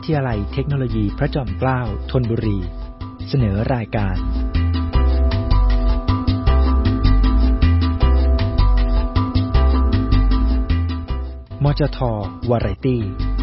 ทยาลัยเทคโนโลยีพระจอมเกล้าธนบุรีเสนอรายการมจท.วาไรตี้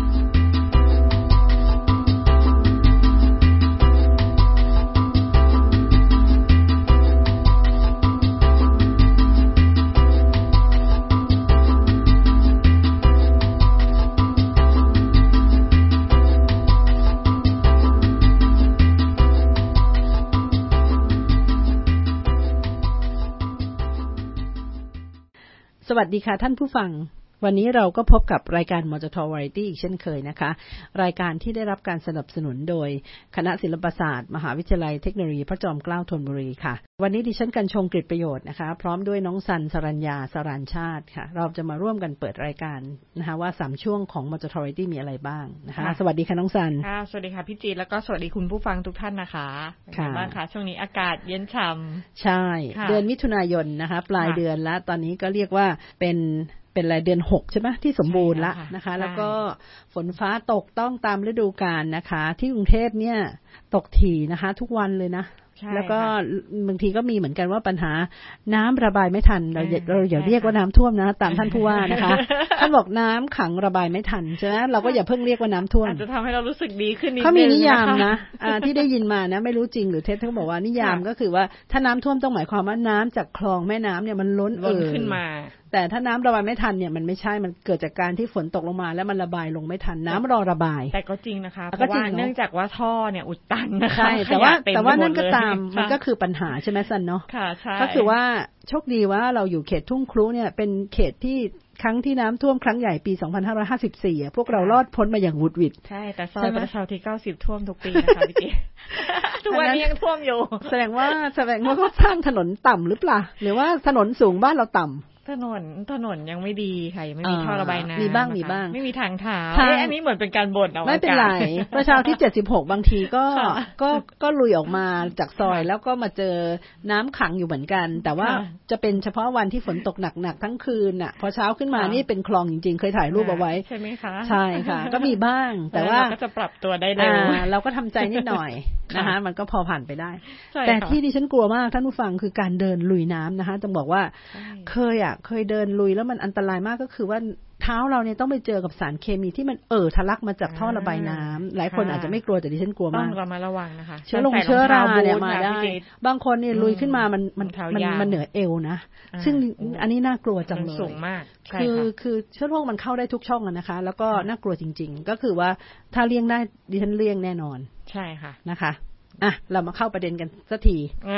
สวัสดีค่ะท่านผู้ฟังวันนี้เราก็พบกับรายการมจท.วาไรตี้อีกเช่นเคยนะคะรายการที่ได้รับการสนับสนุนโดยคณะศิลปศาสตร์มหาวิทยาลัยเทคโนโลยีพระจอมเกล้าธนบุรีค่ะวันนี้ดิฉันกัญชงกฤษประโยชน์นะคะพร้อมด้วยน้องสันสรัญญาสรานชาติค่ะเราจะมาร่วมกันเปิดรายการนะคะว่า3ช่วงของมจท.วาไรตี้มีอะไรบ้างนะคะสวัสดีค่ะน้องสันค่ะสวัสดีค่ะพี่จีแล้วก็สวัสดีคุณผู้ฟังทุกท่านนะคะค่ะบ้างค่ะช่วงนี้อากาศเย็นฉ่ำใช่เดือนมิถุนายนนะคะปลายเดือนแล้วตอนนี้ก็เรียกว่าเป็นรายเดือน6ใช่ไหมที่สมบูรณ์แล้วนะคะแล้วก็ฝนฟ้าตกต้องตามฤดูกาลนะคะที่กรุงเทพเนี่ยตกถี่นะคะทุกวันเลยนะแล้วก็บางทีก็มีเหมือนกันว่าปัญหาน้ำระบายไม่ทันเราอย่าเรียกว่าน้ำท่วมนะตามท่านผู้ว่านะคะท่านบอกน้ำขังระบายไม่ทันใช่ไหมเราก็อย่าเพิ่งเรียกว่าน้ำท่วมอาจจะทำให้เรารู้สึกดีขึ้นนิดนึงเขามีนิยามนะที่ได้ยินมานะไม่รู้จริงหรือเท็จเขาบอกว่านิยามก็คือว่าถ้าน้ำท่วมต้องหมายความว่าน้ำจากคลองแม่น้ำเนี่ยมันล้นขึ้นมาแต่ถ้าน้ำระบายไม่ทันเนี่ยมันไม่ใช่มันเกิดจากการที่ฝนตกลงมาแล้วมันระบายลงไม่ทันน้ำรอระบายแต่ก็จริงนะคะเพราะว่าเนื่องจากว่าท่อเนี่ยอุดตันนะคะใช่แต่ว่านั่นก็ตามมันก็คือปัญหาใช่ไหมซันเนาะค่ะใช่ก็คือว่าโชคดีว่าเราอยู่เขตทุ่งครุเนี่ยเป็นเขตที่ครั้งที่น้ำท่วมครั้งใหญ่ปี2554พวกเรารอดพ้นมาอย่างหวุดหวิดใช่แต่ซอยประชาที่90ท่วมทุกปีนะคะพี่กิ๊ทุกวันนี้ยังท่วมอยู่แสดงว่าเขาสร้างถนนต่ำหรือเปล่าหรือว่าถนนสูงบ้านเราต่ำถนนยังไม่ดีค่ะยังไม่มีท่อระบายน้ำมีบ้างไม่มีทางเท้าอันนี้เหมือนเป็นการบ่นเอาไม่เป็นไรประชาที่76บางทีก็ลุยออกมาจากซอยแล้วก็มาเจอน้ำขังอยู่เหมือนกันแต่ว่าจะเป็นเฉพาะวันที่ฝนตกหนักๆทั้งคืนน่ะพอเช้าขึ้นมานี่เป็นคลองจริงๆเคยถ่ายรูปเอาไว้ใช่ไหมคะใช่ค่ะก็มีบ้างแต่ว่าก็จะปรับตัวได้เร็วเราก็ทำใจนิดหน่อยนะคะมันก็พอผ่านไปได้แต่ที่ดิฉันกลัวมากท่านผู้ฟังคือการเดินลุยน้ำนะคะต้องบอกว่าเคยเดินลุยแล้วมันอันตรายมากก็คือว่าเท้าเราเนี่ยต้องไปเจอกับสารเคมีที่มันทะลักมาจากท่อระบายน้ำหลายคนอาจจะไม่กลัวแต่ดิฉันกลัวมากต้องระมัดระวังนะคะเชื้อราเนี่ยมาได้บางคนเนี่ยลุยขึ้นมามันเหนือเอวนะซึ่งอันนี้น่ากลัวจังเลยสูงมากคือเชื้อโรคมันเข้าได้ทุกช่องนะคะแล้วก็น่ากลัวจริงๆก็คือว่าถ้าเลี่ยงได้ดิฉันเลี่ยงแน่นอนใช่ค่ะนะคะเรามาเข้าประเด็นกันสักที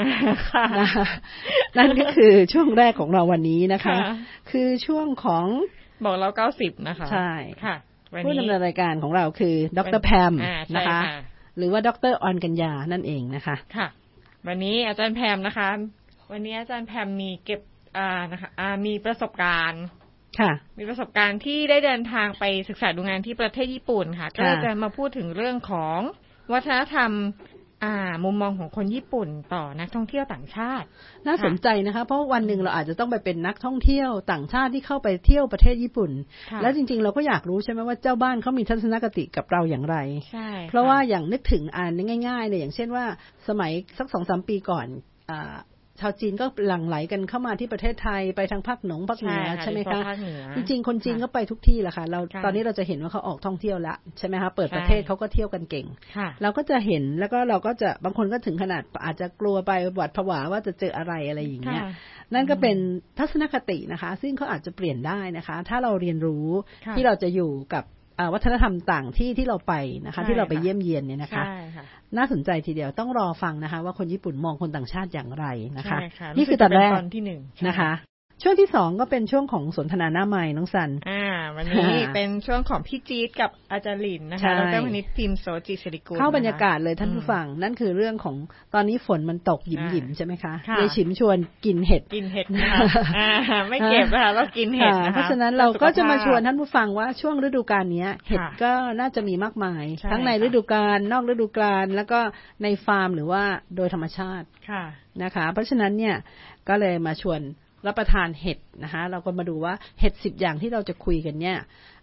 นั่นก็คือช่วงแรกของเราวันนี้นะคะคือช่วงของบอกเรา90นะคะใช่ค่ะผู้ดำเนินรายการของเราคือดร.แพมนะคะหรือว่าดร.ออนกัญญานั่นเองนะคะค่ะวันนี้อาจารย์แพมนะคะวันนี้อาจารย์แพมมีเก็บนะคะมีประสบการณ์ค่ะมีประสบการณ์ที่ได้เดินทางไปศึกษาดูงานที่ประเทศญี่ปุ่นค่ะก็จะมาพูดถึงเรื่องของวัฒนธรรมมุมมองของคนญี่ปุ่นต่อนักท่องเที่ยวต่างชาติน่าสนใจนะคะเพราะวันหนึ่งเราอาจจะต้องไปเป็นนักท่องเที่ยวต่างชาติที่เข้าไปเที่ยวประเทศญี่ปุ่นแล้วจริงๆเราก็อยากรู้ใช่ไหมว่าเจ้าบ้านเขามีทัศนคติกับเราอย่างไรใช่เพราะว่าอย่างนึกถึงง่ายๆเนี่ยอย่างเช่นว่าสมัยสัก 2-3 ปีก่อนชาวจีนก็หลั่งไหลกันเข้ามาที่ประเทศไทยไปทางภาคเหนือใช่ไหมคะจริงๆคนจีนก็ไปทุกที่แหละค่ะเราตอนนี้เราจะเห็นว่าเขาออกท่องเที่ยวแล้วใช่ไหมคะเปิดประเทศเขาก็เที่ยวกันเก่งเราก็จะเห็นแล้วก็เราก็จะบางคนก็ถึงขนาดอาจจะกลัวไปหวาดผวาว่าจะเจออะไรอย่างเงี้ยนั่นก็เป็นทัศนคตินะคะซึ่งเขาอาจจะเปลี่ยนได้นะคะถ้าเราเรียนรู้ที่เราจะอยู่กับวัฒนธรรมต่างที่เราไปนะคะที่เราไปเยี่ยมเยียนเนี่ยนะคะน่าสนใจทีเดียวต้องรอฟังนะคะว่าคนญี่ปุ่นมองคนต่างชาติอย่างไรนะคะนี่คือตอนแรกนะคะช่วงที่2ก็เป็นช่วงของสนทนาหน้าไมค์น้องสันวันนี้เป็นช่วงของพี่จี๊ดกับอาจารย์หลินนะคะดร.พนิชพิมพ์โสจิศิริกุลเข้าบรรยากาศเลยท่านผู้ฟังนั่นคือเรื่องของตอนนี้ฝนมันตกหยิมๆใช่ไหมคะเลยฉิมชวนกินเห็ดนะคะไม่เก็บนะคะเรากินเห็ดนะคะเพราะฉะนั้นเราก็จะมาชวนท่านผู้ฟังว่าช่วงฤดูกาลนี้เห็ดก็น่าจะมีมากมายทั้งในฤดูกาลนอกฤดูกาลแล้วก็ในฟาร์มหรือว่าโดยธรรมชาตินะคะเพราะฉะนั้นเนี่ยก็เลยมาชวนรับประทานเห็ดนะคะเราก็มาดูว่าเห็ด10อย่างที่เราจะคุยกันเนี่ย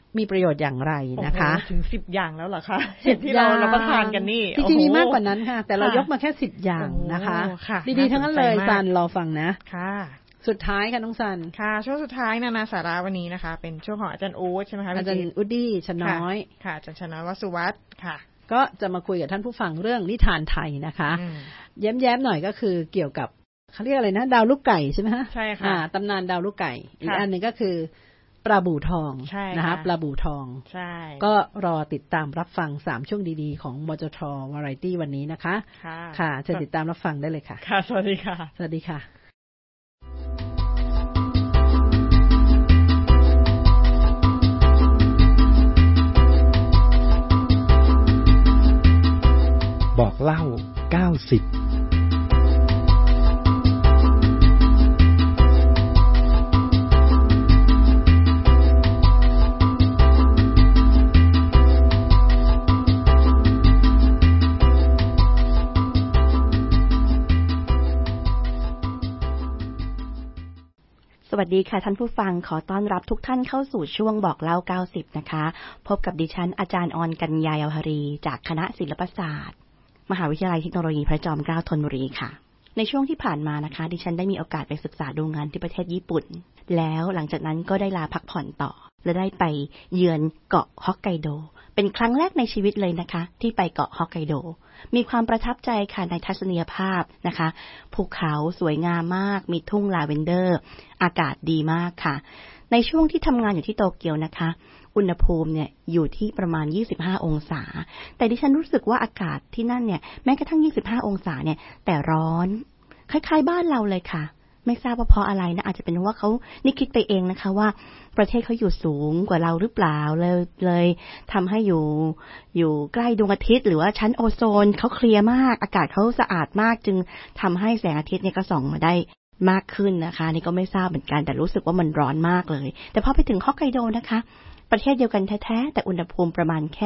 มีประโยชน์อย่างไรนะคะถึง10อย่างแล้วเหรอคะที่เรารับประทานกันนี่จริงๆมีมากกว่านั้นค่ะแต่เรายกมาแค่10อย่างนะคะดีๆทั้งนั้นเลยซันรอฟังนะค่ะสุดท้ายค่ะน้องซันค่ะช่วงสุดท้ายนานาสาระวันนี้นะคะเป็นช่วงของอาจารย์อู๊ดใช่ไหมคะอาจารย์อู๊ดดี้ชน้อยค่ะอาจารย์ชน้อยวสุวัฒน์ค่ะก็จะมาคุยกับท่านผู้ฟังเรื่องนิทานไทยนะคะแย้มๆหน่อยก็คือเกี่ยวกับเขาเรียกอะไรนะดาวลูกไก่ใช่ไหมฮะใช่ค่ะตำนานดาวลูกไก่อีกอันหนึ่งก็คือปลาบู่ทองนะคะปลาบู่ทองใช่ก็รอติดตามรับฟัง3ช่วงดีๆของมจท. Variety วันนี้นะคะค่ะเชิญติดตามรับฟังได้เลยค่ะค่ะสวัสดีค่ะสวัสดีค่ะบอกเล่า90 สวัสดีค่ะท่านผู้ฟังขอต้อนรับทุกท่านเข้าสู่ช่วงบอกเล่า90นะคะพบกับดิฉันอาจารย์ออนกัญญาเยาวหรีจากคณะศิลปศาสตร์มหาวิทยาลัยเทคโนโลยีพระจอมเกล้าธนบุรีค่ะในช่วงที่ผ่านมานะคะดิฉันได้มีโอกาสไปศึกษาดูงานที่ประเทศญี่ปุ่นแล้วหลังจากนั้นก็ได้ลาพักผ่อนต่อและได้ไปเยือนเกาะฮอกไกโดเป็นครั้งแรกในชีวิตเลยนะคะที่ไปเกาะฮอกไกโดมีความประทับใจค่ะในทัศนียภาพนะคะภูเขาสวยงามมากมีทุ่งลาเวนเดอร์อากาศดีมากค่ะในช่วงที่ทำงานอยู่ที่โตเกียวนะคะอุณหภูมิเนี่ยอยู่ที่ประมาณ25องศาแต่ดิฉันรู้สึกว่าอากาศที่นั่นเนี่ยแม้กระทั่ง25องศาเนี่ยแต่ร้อนคล้ายๆบ้านเราเลยค่ะไม่ทราบว่าเพราะอะไรนะอาจจะเป็นว่าเขานี่คิดไปเองนะคะว่าประเทศเขาอยู่สูงกว่าเราหรือเปล่าเลยทำให้อยู่ใกล้ดวงอาทิตย์หรือว่าชั้นโอโซนเขาเคลียร์มากอากาศเขาสะอาดมากจึงทำให้แสงอาทิตย์เนี่ยก็ส่องมาได้มากขึ้นนะคะนี่ก็ไม่ทราบเหมือนกันแต่รู้สึกว่ามันร้อนมากเลยแต่พอไปถึงฮอกไกโดนะคะประเทศเดียวกันแท้ๆแต่อุณหภูมิประมาณแค่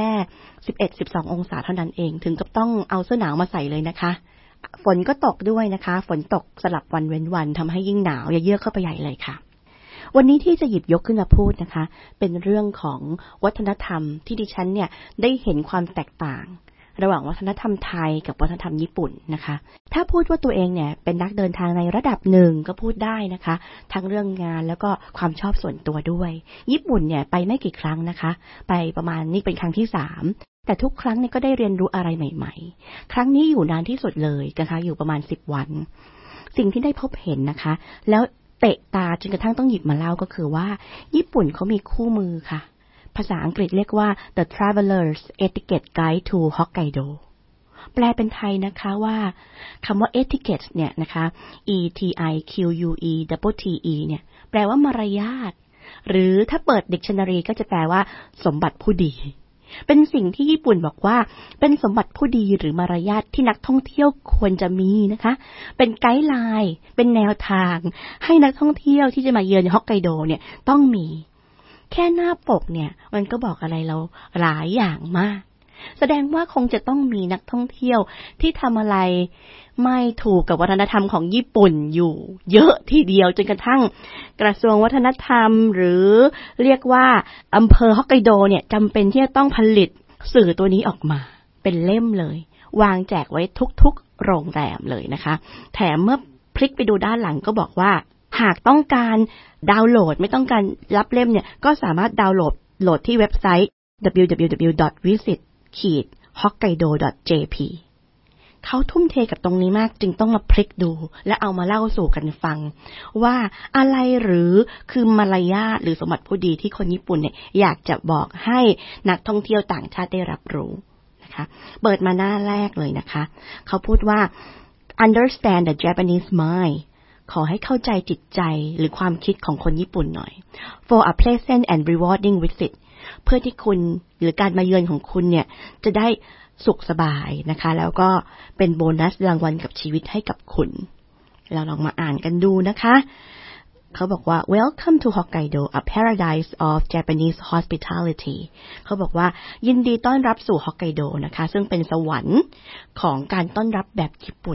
11-12 องศาเท่านั้นเองถึงกับต้องเอาเสื้อหนาวมาใส่เลยนะคะฝนก็ตกด้วยนะคะฝนตกสลับวันเว้นวันทำให้ยิ่งหนาวเยือกเข้าไปใหญ่เลยค่ะวันนี้ที่จะหยิบยกขึ้นมาพูดนะคะเป็นเรื่องของวัฒนธรรมที่ดิฉันเนี่ยได้เห็นความแตกต่างระหว่างวัฒนธรรมไทยกับวัฒนธรรมญี่ปุ่นนะคะถ้าพูดว่าตัวเองเนี่ยเป็นนักเดินทางในระดับหนึ่งก็พูดได้นะคะทั้งเรื่องงานแล้วก็ความชอบส่วนตัวด้วยญี่ปุ่นเนี่ยไปไม่กี่ครั้งนะคะไปประมาณนี่เป็นครั้งที่3แต่ทุกครั้งเนี่ยก็ได้เรียนรู้อะไรใหม่ๆครั้งนี้อยู่นานที่สุดเลยนะคะอยู่ประมาณ10วันสิ่งที่ได้พบเห็นนะคะแล้วเตะตาจนกระทั่งต้องหยิบมาเล่าก็คือว่าญี่ปุ่นเขามีคู่มือค่ะภาษาอังกฤษเรียกว่า The Traveler's Etiquette Guide to Hokkaido แปลเป็นไทยนะคะว่าคำว่า etiquette เนี่ยนะคะ etiquette เนี่ยแปลว่ามารยาทหรือถ้าเปิด dictionary ก็จะแปลว่าสมบัติผู้ดีเป็นสิ่งที่ญี่ปุ่นบอกว่าเป็นสมบัติผู้ดีหรือมารยาทที่นักท่องเที่ยวควรจะมีนะคะเป็นไกด์ไลน์เป็นแนวทางให้นักท่องเที่ยวที่จะมาเยือนฮอกไกโดเนี่ยต้องมีแค่หน้าปกเนี่ยมันก็บอกอะไรเราหลายอย่างมากแสดงว่าคงจะต้องมีนักท่องเที่ยวที่ทำอะไรไม่ถูกกับวัฒนธรรมของญี่ปุ่นอยู่เยอะทีเดียวจนกระทั่งกระทรวงวัฒนธรรมหรือเรียกว่าอำเภอฮอกไกโดเนี่ยจำเป็นที่จะต้องผลิตสื่อตัวนี้ออกมาเป็นเล่มเลยวางแจกไว้ทุกๆโรงแรมเลยนะคะแถมเมื่อพลิกไปดูด้านหลังก็บอกว่าหากต้องการดาวน์โหลดไม่ต้องการรับเล่มเนี่ยก็สามารถดาวน์โหลดที่เว็บไซต์ www.visit-hokkaido.jp เขาทุ่มเทกับตรงนี้มากจึงต้องมาพลิกดูและเอามาเล่าสู่กันฟังว่าอะไรหรือคือมารยาทหรือสมบัติผู้ดีที่คนญี่ปุ่นเนี่ยอยากจะบอกให้นักท่องเที่ยวต่างชาติได้รับรู้นะคะเปิดมาหน้าแรกเลยนะคะเขาพูดว่า understand the Japanese mindขอให้เข้าใจจิตใจหรือความคิดของคนญี่ปุ่นหน่อย for a pleasant and rewarding visit เพื่อที่คุณหรือการมาเยือนของคุณเนี่ยจะได้สุขสบายนะคะแล้วก็เป็นโบนัสรางวัลกับชีวิตให้กับคุณเราลองมาอ่านกันดูนะคะเขาบอกว่า Welcome to Hokkaido a paradise of Japanese hospitality เขาบอกว่ายินดีต้อนรับสู่ฮอกไกโดนะคะซึ่งเป็นสวรรค์ของการต้อนรับแบบญี่ปุ่น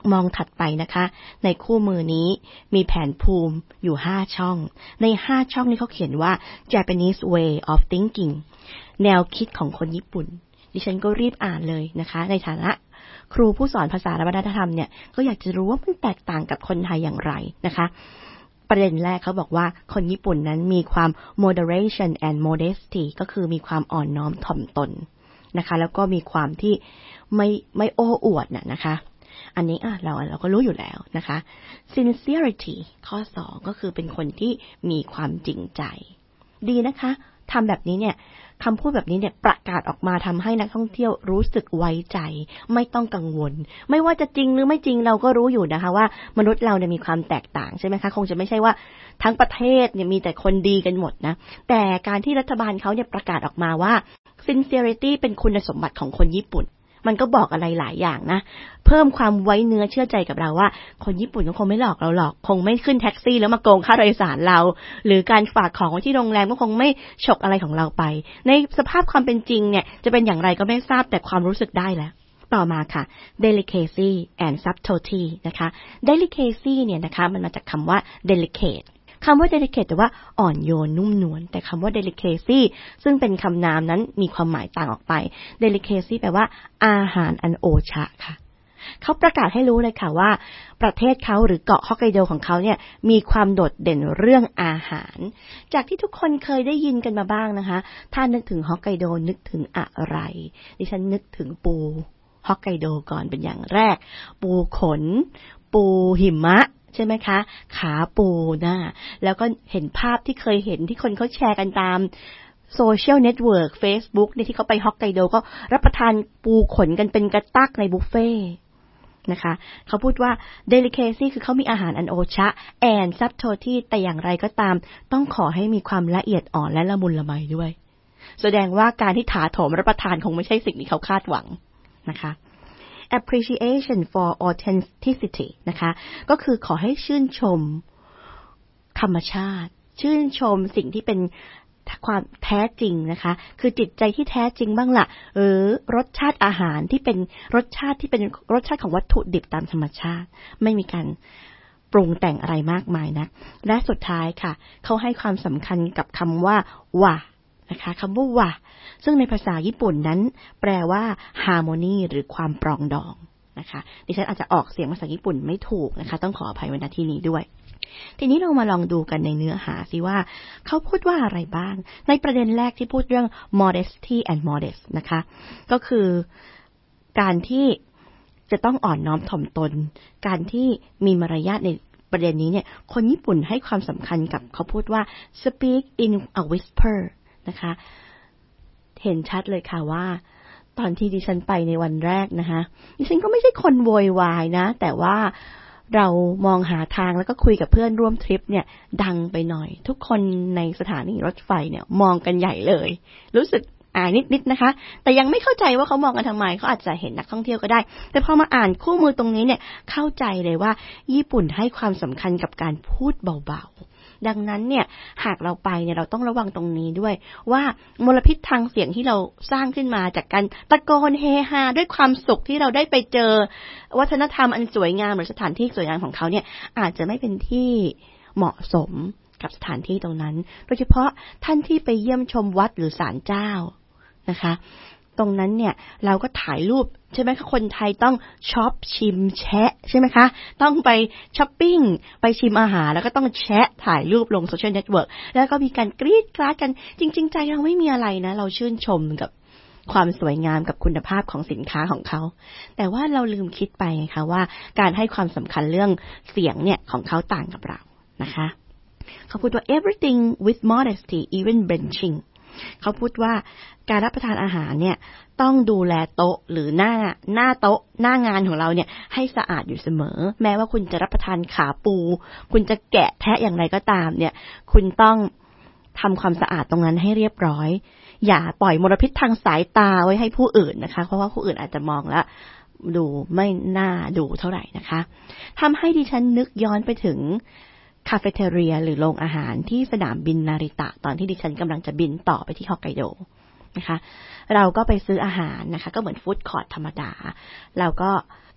มองถัดไปนะคะในคู่มือนี้มีแผนภูมิอยู่5ช่องใน5ช่องนี้เขาเขียนว่า Japanese way of thinking แนวคิดของคนญี่ปุ่นดิฉันก็รีบอ่านเลยนะคะในฐานะครูผู้สอนภาษาและวัฒนธรรมเนี่ยก็อยากจะรู้ว่ามันแตกต่างกับคนไทยอย่างไรนะคะประเด็นแรกเขาบอกว่าคนญี่ปุ่นนั้นมีความ moderation and modesty ก็คือมีความอ่อนน้อมถ่อมตนนะคะแล้วก็มีความที่ไม่โอ้อวดนะคะอันนี้เราก็รู้อยู่แล้วนะคะ sincerity ข้อ2ก็คือเป็นคนที่มีความจริงใจดีนะคะทำแบบนี้เนี่ยคำพูดแบบนี้เนี่ยประกาศออกมาทำให้นักท่องเที่ยวรู้สึกไว้ใจไม่ต้องกังวลไม่ว่าจะจริงหรือไม่จริงเราก็รู้อยู่นะคะว่ามนุษย์เราเนี่ยมีความแตกต่างใช่ไหมคะคงจะไม่ใช่ว่าทั้งประเทศเนี่ยมีแต่คนดีกันหมดนะแต่การที่รัฐบาลเขาเนี่ยประกาศออกมาว่า sincerity เป็นคุณสมบัติของคนญี่ปุ่นมันก็บอกอะไรหลายอย่างนะเพิ่มความไว้เนื้อเชื่อใจกับเราว่าคนญี่ปุ่นก็คงไม่หลอกเราหรอกคงไม่ขึ้นแท็กซี่แล้วมาโกงค่าโดยสารเราหรือการฝากของไว้ที่โรงแรมก็คงไม่ฉกอะไรของเราไปในสภาพความเป็นจริงเนี่ยจะเป็นอย่างไรก็ไม่ทราบแต่ความรู้สึกได้แล้วต่อมาค่ะ delicacy and subtlety นะคะ delicacy เนี่ยนะคะมันมาจากคำว่า delicateคำว่า delicate แต่ว่าอ่อนโยนนุ่มนวลแต่คำว่า delicacy ซึ่งเป็นคำนามนั้นมีความหมายต่างออกไป delicacy แปลว่าอาหารอันโอชะค่ะเขาประกาศให้รู้เลยค่ะว่าประเทศเขาหรือเกาะฮอกไกโดของเขาเนี่ยมีความโดดเด่นเรื่องอาหารจากที่ทุกคนเคยได้ยินกันมาบ้างนะคะถ้านึกถึงฮอกไกโดนึกถึงอะไรดิฉันนึกถึงปูฮอกไกโดก่อนเป็นอย่างแรกปูขนปูหิมะใช่ไหมคะขาปูนะแล้วก็เห็นภาพที่เคยเห็นที่คนเขาแชร์กันตามโซเชียลเน็ตเวิร์ก Facebook เนี่ยที่เขาไปฮอกไกโดก็รับประทานปูขนกันเป็นกระตักในบุฟเฟ่นะคะเขาพูดว่า delicacy คือเขามีอาหารอันโอชะ and subtlety แต่อย่างไรก็ตามต้องขอให้มีความละเอียดอ่อนและละมุนละไมด้วยแสดงว่าการที่ถาโถมรับประทานคงไม่ใช่สิ่งที่เขาคาดหวังนะคะ appreciation for authenticity นะคะก็คือขอให้ชื่นชมธรรมชาติชื่นชมสิ่งที่เป็นความแท้จริงนะคะคือจิตใจที่แท้จริงบ้างล่ะรสชาติอาหารที่เป็นรสชาติของวัตถุดิบตามธรรมชาติไม่มีการปรุงแต่งอะไรมากมายนะและสุดท้ายค่ะเขาให้ความสำคัญกับคำว่าวะนะคะคำว่าวะซึ่งในภาษาญี่ปุ่นนั้นแปลว่า harmony หรือความปรองดองนะคะดิฉันอาจจะออกเสียงภาษาญี่ปุ่นไม่ถูกนะคะต้องขออภัยไว้ณที่นี้ด้วยทีนี้เรามาลองดูกันในเนื้อหาสิว่าเขาพูดว่าอะไรบ้างในประเด็นแรกที่พูดเรื่อง modesty and modest นะคะก็คือการที่จะต้องอ่อนน้อมถ่อมตนการที่มีมารยาทในประเด็นนี้เนี่ยคนญี่ปุ่นให้ความสำคัญกับเขาพูดว่า speak in a whisper นะคะเห็นชัดเลยค่ะว่าตอนที่ดิฉันไปในวันแรกนะคะดิฉันก็ไม่ใช่คนโวยวายนะแต่ว่าเรามองหาทางแล้วก็คุยกับเพื่อนร่วมทริปเนี่ยดังไปหน่อยทุกคนในสถานีรถไฟเนี่ยมองกันใหญ่เลยรู้สึกอายนิดๆนะคะแต่ยังไม่เข้าใจว่าเขามองกันทำไมเขาอาจจะเห็นนักท่องเที่ยวก็ได้แต่พอมาอ่านคู่มือตรงนี้เนี่ยเข้าใจเลยว่าญี่ปุ่นให้ความสำคัญกับการพูดเบาๆดังนั้นเนี่ยหากเราไปเนี่ยเราต้องระวังตรงนี้ด้วยว่ามลพิษทางเสียงที่เราสร้างขึ้นมาจากการตะโกนเฮฮาด้วยความสุขที่เราได้ไปเจอวัฒนธรรมอันสวยงามหรือสถานที่สวยงามของเขาเนี่ยอาจจะไม่เป็นที่เหมาะสมกับสถานที่ตรงนั้นโดยเฉพาะท่านที่ไปเยี่ยมชมวัดหรือศาลเจ้านะคะตรงนั้นเนี่ยเราก็ถ่ายรูปใช่ไหมคะคนไทยต้องช็อปชิมแชะใช่ไหมคะต้องไปช้อปปิ้งไปชิมอาหารแล้วก็ต้องแชะถ่ายรูปลงโซเชียลเน็ตเวิร์กแล้วก็มีการกรี๊ดกราดกันจริงๆใจเราไม่มีอะไรนะเราชื่นชมกับความสวยงามกับคุณภาพของสินค้าของเขาแต่ว่าเราลืมคิดไปไงคะว่าการให้ความสำคัญเรื่องเสียงเนี่ยของเขาต่างกับเรานะคะเขาพูดว่า everything with modesty even benchingเขาพูดว่าการรับประทานอาหารเนี่ยต้องดูแลโต๊ะหรือหน้าโต๊ะหน้างานของเราเนี่ยให้สะอาดอยู่เสมอแม้ว่าคุณจะรับประทานขาปูคุณจะแกะแทะอย่างไรก็ตามเนี่ยคุณต้องทำความสะอาดตรงนั้นให้เรียบร้อยอย่าปล่อยมลพิษทางสายตาไว้ให้ผู้อื่นนะคะเพราะว่าผู้อื่นอาจจะมองแล้วดูไม่น่าดูเท่าไหร่นะคะทำให้ดิฉันนึกย้อนไปถึงคาเฟ่เทเรียหรือโรงอาหารที่สนามบินนาริตะตอนที่ดิฉันกำลังจะบินต่อไปที่ฮอกไกโดนะคะเราก็ไปซื้ออาหารนะคะก็เหมือนฟู้ดคอร์ทธรรมดาเราก็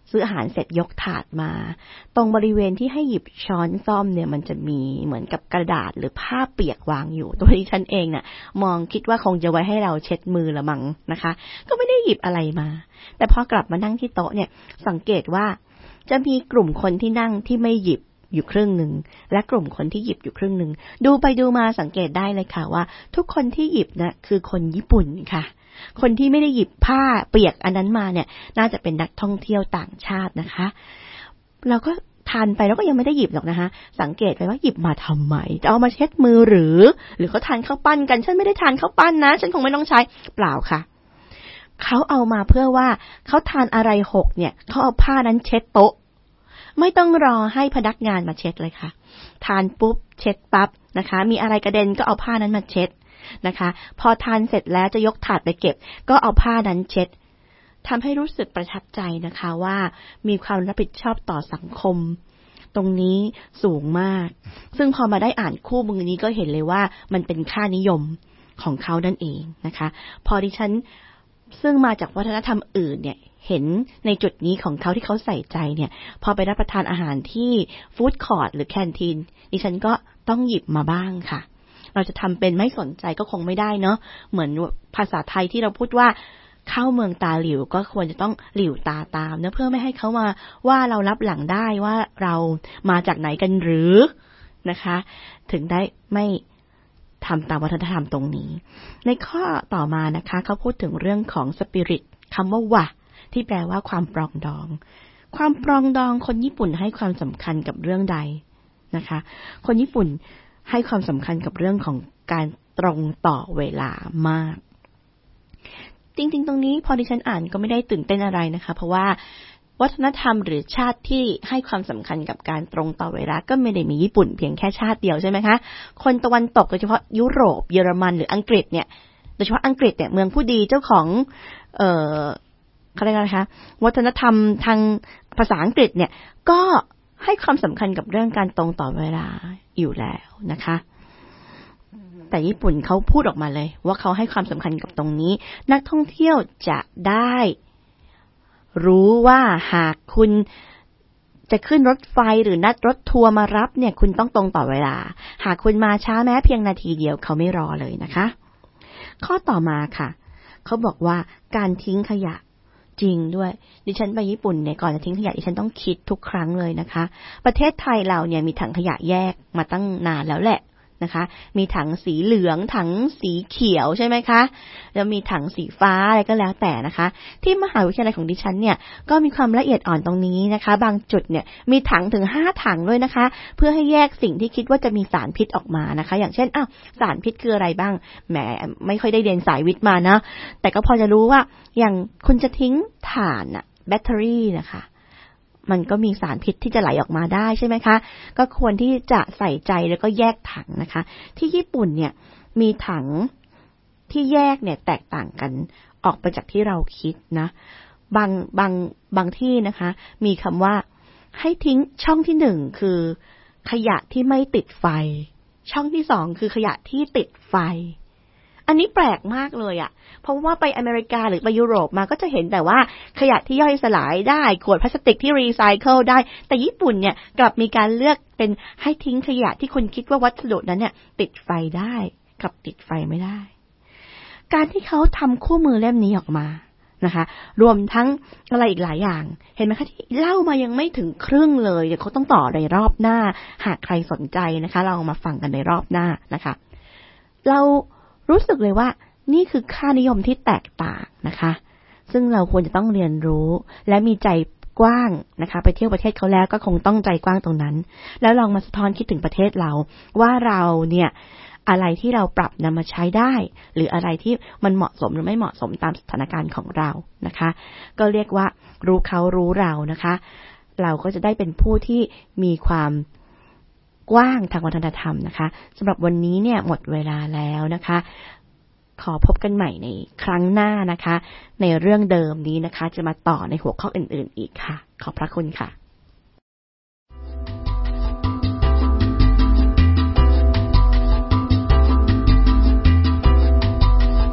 ซื้ออาหารเสร็จยกถาดมาตรงบริเวณที่ให้หยิบช้อนซ่อมเนี่ยมันจะมีเหมือนกับกระดาษหรือผ้าเปียกวางอยู่ตัวที่ฉันเองเนี่ยมองคิดว่าคงจะไว้ให้เราเช็ดมือละมั้งนะคะก็ไม่ได้หยิบอะไรมาแต่พอกลับมานั่งที่โต๊ะเนี่ยสังเกตว่าจะมีกลุ่มคนที่นั่งที่ไม่หยิบอยู่ครึ่งหนึ่งและกลุ่มคนที่หยิบอยู่ครึ่งหนึ่งดูไปดูมาสังเกตได้เลยค่ะว่าทุกคนที่หยิบนะคือคนญี่ปุ่นค่ะคนที่ไม่ได้หยิบผ้าเปียกอันนั้นมาเนี่ยน่าจะเป็นนักท่องเที่ยวต่างชาตินะคะเราก็ทานไปแล้วก็ยังไม่ได้หยิบหรอกนะคะสังเกตไปว่าหยิบมาทำไมจะเอามาเช็ดมือหรือเขาทานข้าวปั้นกันฉันไม่ได้ทานข้าวปั้นนะฉันคงไม่ต้องใช้เปล่าค่ะเขาเอามาเพื่อว่าเขาทานอะไรหกเนี่ยเขาเอาผ้านั้นเช็ดโต๊ะไม่ต้องรอให้พนักงานมาเช็ดเลยค่ะทานปุ๊บเช็ดปั๊บนะคะมีอะไรกระเด็นก็เอาผ้านั้นมาเช็ดนะคะพอทานเสร็จแล้วจะยกถาดไปเก็บก็เอาผ้านั้นเช็ดทำให้รู้สึกประทับใจนะคะว่ามีความรับผิดชอบต่อสังคมตรงนี้สูงมากซึ่งพอมาได้อ่านคู่มือนี้ก็เห็นเลยว่ามันเป็นค่านิยมของเขานั่นเองนะคะพอดิฉันซึ่งมาจากวัฒนธรรมอื่นเนี่ยเห็นในจุดนี้ของเขาที่เขาใส่ใจเนี่ยพอไปรับประทานอาหารที่ฟู้ดคอร์ทหรือแคนทีนดิฉันก็ต้องหยิบมาบ้างค่ะเราจะทำเป็นไม่สนใจก็คงไม่ได้เนาะเหมือนภาษาไทยที่เราพูดว่าเข้าเมืองตาหลิวก็ควรจะต้องหลิวตาตามนะเพื่อไม่ให้เขามาว่าเรารับหลังได้ว่าเรามาจากไหนกันหรือนะคะถึงได้ไม่ทำตามวัฒนธรรมตรงนี้ในข้อต่อมานะคะเขาพูดถึงเรื่องของสปิริตคำว่าวะที่แปลว่าความปรองดองความปรองดองคนญี่ปุ่นให้ความสำคัญกับเรื่องใดนะคะคนญี่ปุ่นให้ความสำคัญกับเรื่องของการตรงต่อเวลามากจริงๆตรงนี้พอดิฉันอ่านก็ไม่ได้ตื่นเต้นอะไรนะคะเพราะว่าวัฒนธรรมหรือชาติที่ให้ความสำคัญกับการตรงต่อเวลาก็ไม่ได้มีญี่ปุ่นเพียงแค่ชาติเดียวใช่ไหมคะคนตะวันตกโดยเฉพาะยุโรปเยอรมันหรืออังกฤษเนี่ยโดยเฉพาะอังกฤษเนี่ยเมืองผู้ดีเจ้าของเขาเรียกอะไรคะวัฒนธรรมทางภาษาอังกฤษเนี่ยก็ให้ความสำคัญกับเรื่องการตรงต่อเวลาอยู่แล้วนะคะแต่ญี่ปุ่นเขาพูดออกมาเลยว่าเขาให้ความสำคัญกับตรงนี้นักท่องเที่ยวจะได้รู้ว่าหากคุณจะขึ้นรถไฟหรือนัดรถทัวร์มารับเนี่ยคุณต้องตรงต่อเวลาหากคุณมาช้าแม้เพียงนาทีเดียวเขาไม่รอเลยนะคะข้อต่อมาค่ะเขาบอกว่าการทิ้งขยะจริงด้วยดิฉันไปญี่ปุ่นเนี่ยก่อนจะทิ้งขยะดิฉันต้องคิดทุกครั้งเลยนะคะประเทศไทยเราเนี่ยมีถังขยะแยกมาตั้งนานแล้วแหละนะคะมีถังสีเหลืองถังสีเขียวใช่ไหมคะแล้วมีถังสีฟ้าอะไรก็แล้วแต่นะคะที่มหาวิทยาลัยของดิฉันเนี่ยก็มีความละเอียดอ่อนตรงนี้นะคะบางจุดเนี่ยมีถังถึง5ถังด้วยนะคะเพื่อให้แยกสิ่งที่คิดว่าจะมีสารพิษออกมานะคะอย่างเช่นสารพิษคืออะไรบ้างแหมไม่ค่อยได้เรียนสายวิทย์มานะแต่ก็พอจะรู้ว่าอย่างคุณจะทิ้งถ่านแบตเตอรี่นะคะมันก็มีสารพิษที่จะไหลออกมาได้ใช่ไหมคะก็ควรที่จะใส่ใจแล้วก็แยกถังนะคะที่ญี่ปุ่นเนี่ยมีถังที่แยกเนี่ยแตกต่างกันออกไปจากที่เราคิดนะบางที่นะคะมีคำว่าให้ทิ้งช่องที่1คือขยะที่ไม่ติดไฟช่องที่2คือขยะที่ติดไฟอันนี้แปลกมากเลยเพราะว่าไปอเมริกาหรือไปยุโรปมาก็จะเห็นแต่ว่าขยะที่ย่อยสลายได้ขวดพลาสติกที่รีไซเคิลได้แต่ญี่ปุ่นเนี่ยกลับมีการเลือกเป็นให้ทิ้งขยะที่คุณคิดว่าวัสดุนั้นเนี่ยติดไฟได้กับติดไฟไม่ได้การที่เขาทำคู่มือเล่มนี้ออกมานะคะรวมทั้งอะไรอีกหลายอย่างเห็นไหมคะที่เล่ามายังไม่ถึงครึ่งเลยเดี๋ยวเขาต้องต่อในรอบหน้าหากใครสนใจนะคะเรามาฟังกันในรอบหน้านะคะเรารู้สึกเลยว่านี่คือค่านิยมที่แตกต่างนะคะซึ่งเราควรจะต้องเรียนรู้และมีใจกว้างนะคะไปเที่ยวประเทศเขาแล้วก็คงต้องใจกว้างตรงนั้นแล้วลองมาสะท้อนคิดถึงประเทศเราว่าเราเนี่ยอะไรที่เราปรับนำมาใช้ได้หรืออะไรที่มันเหมาะสมหรือไม่เหมาะสมตามสถานการณ์ของเรานะคะก็เรียกว่ารู้เขารู้เรานะคะเราก็จะได้เป็นผู้ที่มีความกว้างทางวัฒนธรรมนะคะสำหรับวันนี้เนี่ยหมดเวลาแล้วนะคะขอพบกันใหม่ในครั้งหน้านะคะในเรื่องเดิมนี้นะคะจะมาต่อในหัวข้ออื่นๆอีกค่ะขอบพระคุณค่ะ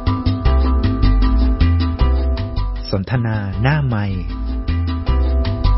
สนทนาหน้าไมค์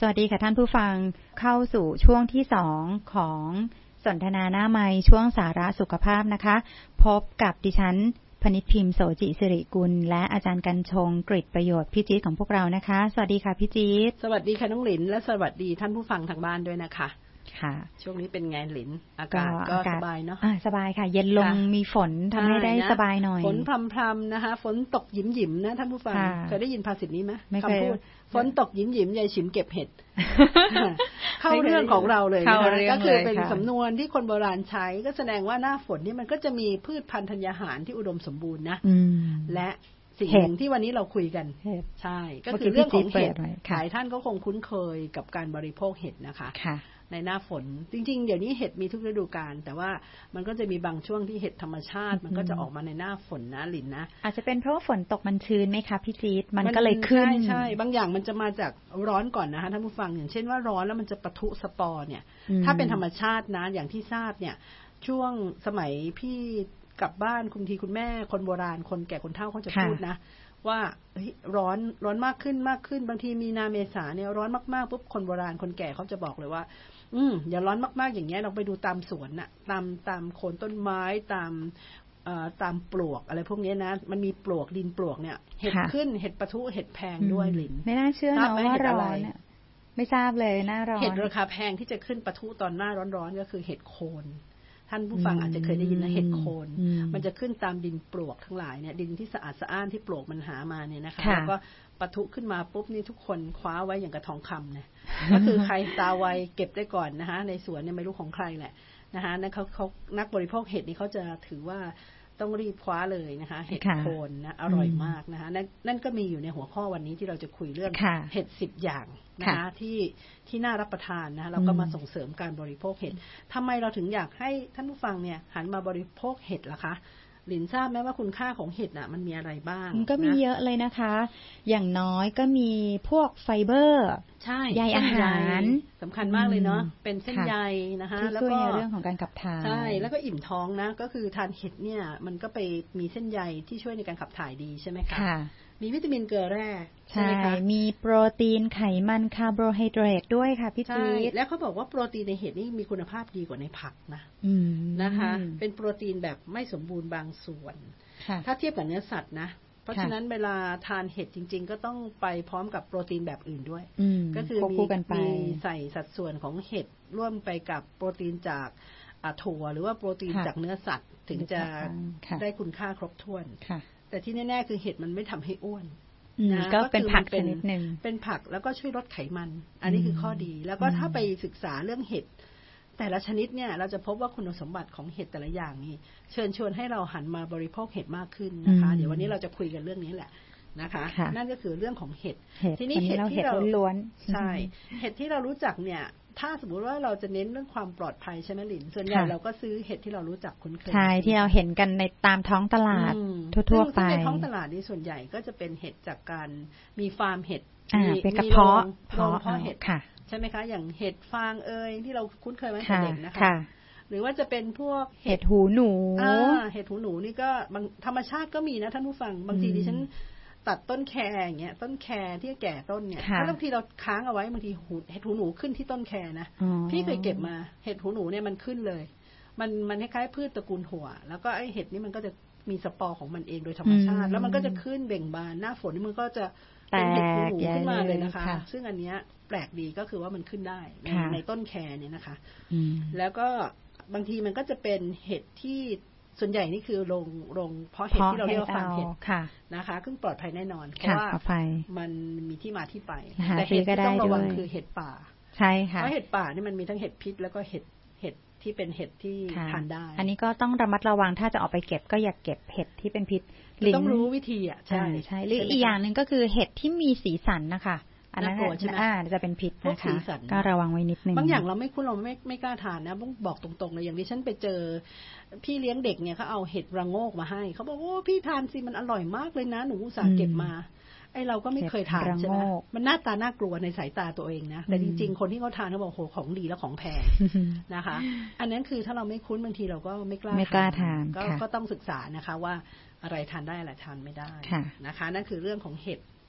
สวัสดีค่ะท่านผู้ฟังเข้าสู่ช่วงที่2ของสนทนาหน้าไมค์ช่วงสาระสุขภาพนะคะพบกับดิฉันพนิชพิมพ์โสจิสิริกุลและอาจารย์กัญชงกฤษประโยชน์พี่จี๊ดของพวกเรานะคะสวัสดีค่ะพี่จี๊ดสวัสดีค่ะน้องหลินและสวัสดีท่านผู้ฟังทางบ้านด้วยนะคะค่ะช่วงนี้เป็นไงหลินอากาศก็สบายเนาะสบายค่ะเย็นลงมีฝนทำให้ได้สบายหน่อยฝนพรำๆนะคะฝนตกหยิมๆนะท่านผู้ฟังเคยได้ยินภาษิตนี้ไหมคำพูดฝนตกหยิมๆยายฉิมเก็บเห็ดเข้าเรื่องของเราเลยนะก็คือเป็นสำนวนที่คนโบราณใช้ก็แสดงว่าหน้าฝนนี่มันก็จะมีพืชพันธุ์ธัญญาหารที่อุดมสมบูรณ์นะและสิ่งหนึ่งที่วันนี้เราคุยกันใช่ก็คือเรื่องของเห็ดหลายท่านก็คงคุ้นเคยกับการบริโภคเห็ดนะคะในหน้าฝนจริงๆเดี๋ยวนี้เห็ดมีทุกฤดูกาลแต่ว่ามันก็จะมีบางช่วงที่เห็ดธรรมชาติมันก็จะออกมาในหน้าฝนนะหลินนะอาจจะเป็นเพราะฝนตกมันชื้นไหมคะพี่จี๊ดมันก็เลยขึ้นใช่บางอย่างมันจะมาจากร้อนก่อนนะคะท่านผู้ฟังอย่างเช่นว่าร้อนแล้วมันจะปะทุสปอร์เนี่ยถ้าเป็นธรรมชาตินะอย่างที่ทราบเนี่ยช่วงสมัยพี่กลับบ้านคุณทีคุณแม่คนโบราณคนแก่คนเฒ่าเขาจะพูดนะว่าร้อนมากขึ้นบางทีมีนาเมษาเนี่ยร้อนมากๆปุ๊บคนโบราณคนแก่เขาจะบอกเลยว่าอย่าร้อนมากๆอย่างเงี้ยเราไปดูตามสวนน่ะตามโคนต้นไม้ตามปลวกอะไรพวกนี้นะมันมีปลวกดินปลวกเนี่ยเห็ดขึ้นเห็ดปะทุเห็ดแพงด้วยหลินไม่น่าเชื่อนะว่าร้อนไม่ทราบเลยหน้าร้อนเห็ดราคาแพงที่จะขึ้นปะทุตอนหน้าร้อนๆก็คือเห็ดโคนท่านผู้ฟังอาจจะเคยได้ยินนะเห็ดโคนมันจะขึ้นตามดินปลวกทั้งหลายเนี่ยดินที่สะอาดสะอ้านที่ปลวกมันหามาเนี่ยนะคะแล้วก็ปะทุขึ้นมาปุ๊บนี่ทุกคนคว้าไว้อย่างกระทองคำเนี่ยก็คือใครตาไวเก็บได้ก่อนนะคะในสวนเนี่ยไม่รู้ของใครแหละนะคะนั่นเขานักบริโภคเห็ดนี่เขาจะถือว่าต้องรีบคว้าเลยนะคะเห็ดโคนนะอร่อยมากนะคะนั่นก็มีอยู่ในหัวข้อวันนี้ที่เราจะคุยเรื่องเห็ด10 อย่างนะคะที่น่ารับประทานนะเราก็มาส่งเสริมการบริโภคเห็ดทำไมเราถึงอยากให้ท่านผู้ฟังเนี่ยหันมาบริโภคเห็ดล่ะคะหลินทราบไหมว่าคุณค่าของเห็ดน่ะมันมีอะไรบ้างมันก็มีเยอะเลยนะคะอย่างน้อยก็มีพวกไฟเบอร์ใช่ใยอาหารสำคัญมากเลยเนาะเป็นเส้นใยนะคะแล้วก็เรื่องของการขับถ่ายใช่แล้วก็อิ่มท้องนะก็คือทานเห็ดเนี่ยมันก็ไปมีเส้นใยที่ช่วยในการขับถ่ายดีใช่ไหมคะมีวิตามินเกลือแร่ใช่มีโปรตีนไขมันคาร์โบไฮเดรตด้วยค่ะพี่จี๊ดแล้วเขาบอกว่าโปรตีนในเห็ดนี่มีคุณภาพดีกว่าในผักนะนะคะเป็นโปรตีนแบบไม่สมบูรณ์บางส่วนถ้าเทียบกับเนื้อสัตว์นะเพราะฉะนั้นเวลาทานเห็ดจริงๆก็ต้องไปพร้อมกับโปรตีนแบบอื่นด้วยก็คือมีใส่สัดส่วนของเห็ดร่วมไปกับโปรตีนจากถั่วหรือว่าโปรตีนจากเนื้อสัตว์ถึงจะได้คุณค่าครบถ้วนแต่ที่แน่ๆคือเห็ดมันไม่ทำให้อ้วนนะก็เป็นผักชนิดนึงเป็นผักแล้วก็ช่วยลดไขมันอันนี้คือข้อดีแล้วก็ถ้าไปศึกษาเรื่องเห็ดแต่ละชนิดเนี่ยเราจะพบว่าคุณสมบัติของเห็ดแต่ละอย่างนี่เชิญชวนให้เราหันมาบริโภคเห็ดมากขึ้นนะคะเดี๋ยววันนี้เราจะคุยกันเรื่องนี้แหละนะคะนั่นก็คือเรื่องของเห็ดทีนี้เห็ดที่เราล้วนใช่เห็ดที่เรารู้จักเนี่ยถ้าสมมติว่าเราจะเน้นเรื่องความปลอดภัยใช่ไหมหลินส่วนใหญ่เราก็ซื้อเห็ดที่เรารู้จักคุ้นเคยใช่ที่เราเห็นกันในตามท้องตลาดทั่วๆไปในท้องตลาดนี่ส่วนใหญ่ก็จะเป็นเห็ดจากการมีฟาร์มเห็ดเป็นกระเพาะเห็ดใช่ไหมคะอย่างเห็ดฟางที่เราคุ้นเคยมาตั้งแต่เด็กนะคะหรือว่าจะเป็นพวกเห็ดหูหนูเห็ดหูหนูนี่ก็บางธรรมชาติก็มีนะท่านผู้ฟังบางทีดิฉันตัดต้นแคอย่างเงี้ยต้นแคที่แก่ต้นเนี่ยถ้าบางทีเราค้างเอาไว้บางทีเห็ดหูหนูขึ้นที่ต้นแคนะพี่เคยเก็บมาเห็ดหูหนูเนี่ยมันขึ้นเลยมันคล้ายๆพืชตระกูลถั่วแล้วก็ไอเห็ดนี่มันก็จะมีสปอร์ของมันเองโดยธรรมชาติแล้วมันก็จะขึ้นเบ่งบานหน้าฝนนี่มันก็จะเป็นเห็ดหูหนูขึ้นมาเลยนะคะซึ่งอันเนี้ยแปลกดีก็คือว่ามันขึ้นได้ในต้นแคเนี่ยนะคะแล้วก็บางทีมันก็จะเป็นเห็ดที่ส่วนใหญ่นี่คือโรงเพาะเห็ดที่เราเรียกว่าฟาร์มเห็ดนะคะซึ่งปลอดภัยแน่นอนเพราะว่ามันมีที่มาที่ไปแต่เห็ดที่ต้องระวังคือเห็ดป่าใช่ค่ะเพราะเห็ดป่านี่มันมีทั้งเห็ดพิษแล้วก็เห็ดที่เป็นเห็ดที่ทานได้อันนี้ก็ต้องระมัดระวังถ้าจะออกไปเก็บก็อย่าเก็บเห็ดที่เป็นพิษต้องรู้วิธีใช่ใช่หรืออีกอย่างนึงก็คือเห็ดที่มีสีสันนะคะอันนั้นจะเป็นพิษนะคะก็ระวังไว้นิดนึงบางอย่างเราไม่คุ้นเราไม่กล้าทานนะต้องบอกตรงๆเลยอย่างที่ฉันไปเจอพี่เลี้ยงเด็กเนี่ยเขาเอาเห็ดระโงกมาให้เขาบอกโอ้พี่ทานสิมันอร่อยมากเลยนะหนูอุตส่าห์เก็บมาไอเราก็ไม่เคยทานใช่ไหมมันหน้าตาน่ากลัวในสายตาตัวเองนะแต่จริงๆคนที่เขาทานเขาบอกโหของดีแล้วของแพงนะคะอันนั้นคือถ้าเราไม่คุ้นบางทีเราก็ไม่กล้าทานก็ต้องศึกษานะคะว่าอะไรทานได้อะไรทานไม่ได้นะคะนั่นคือเรื่องของเห็ด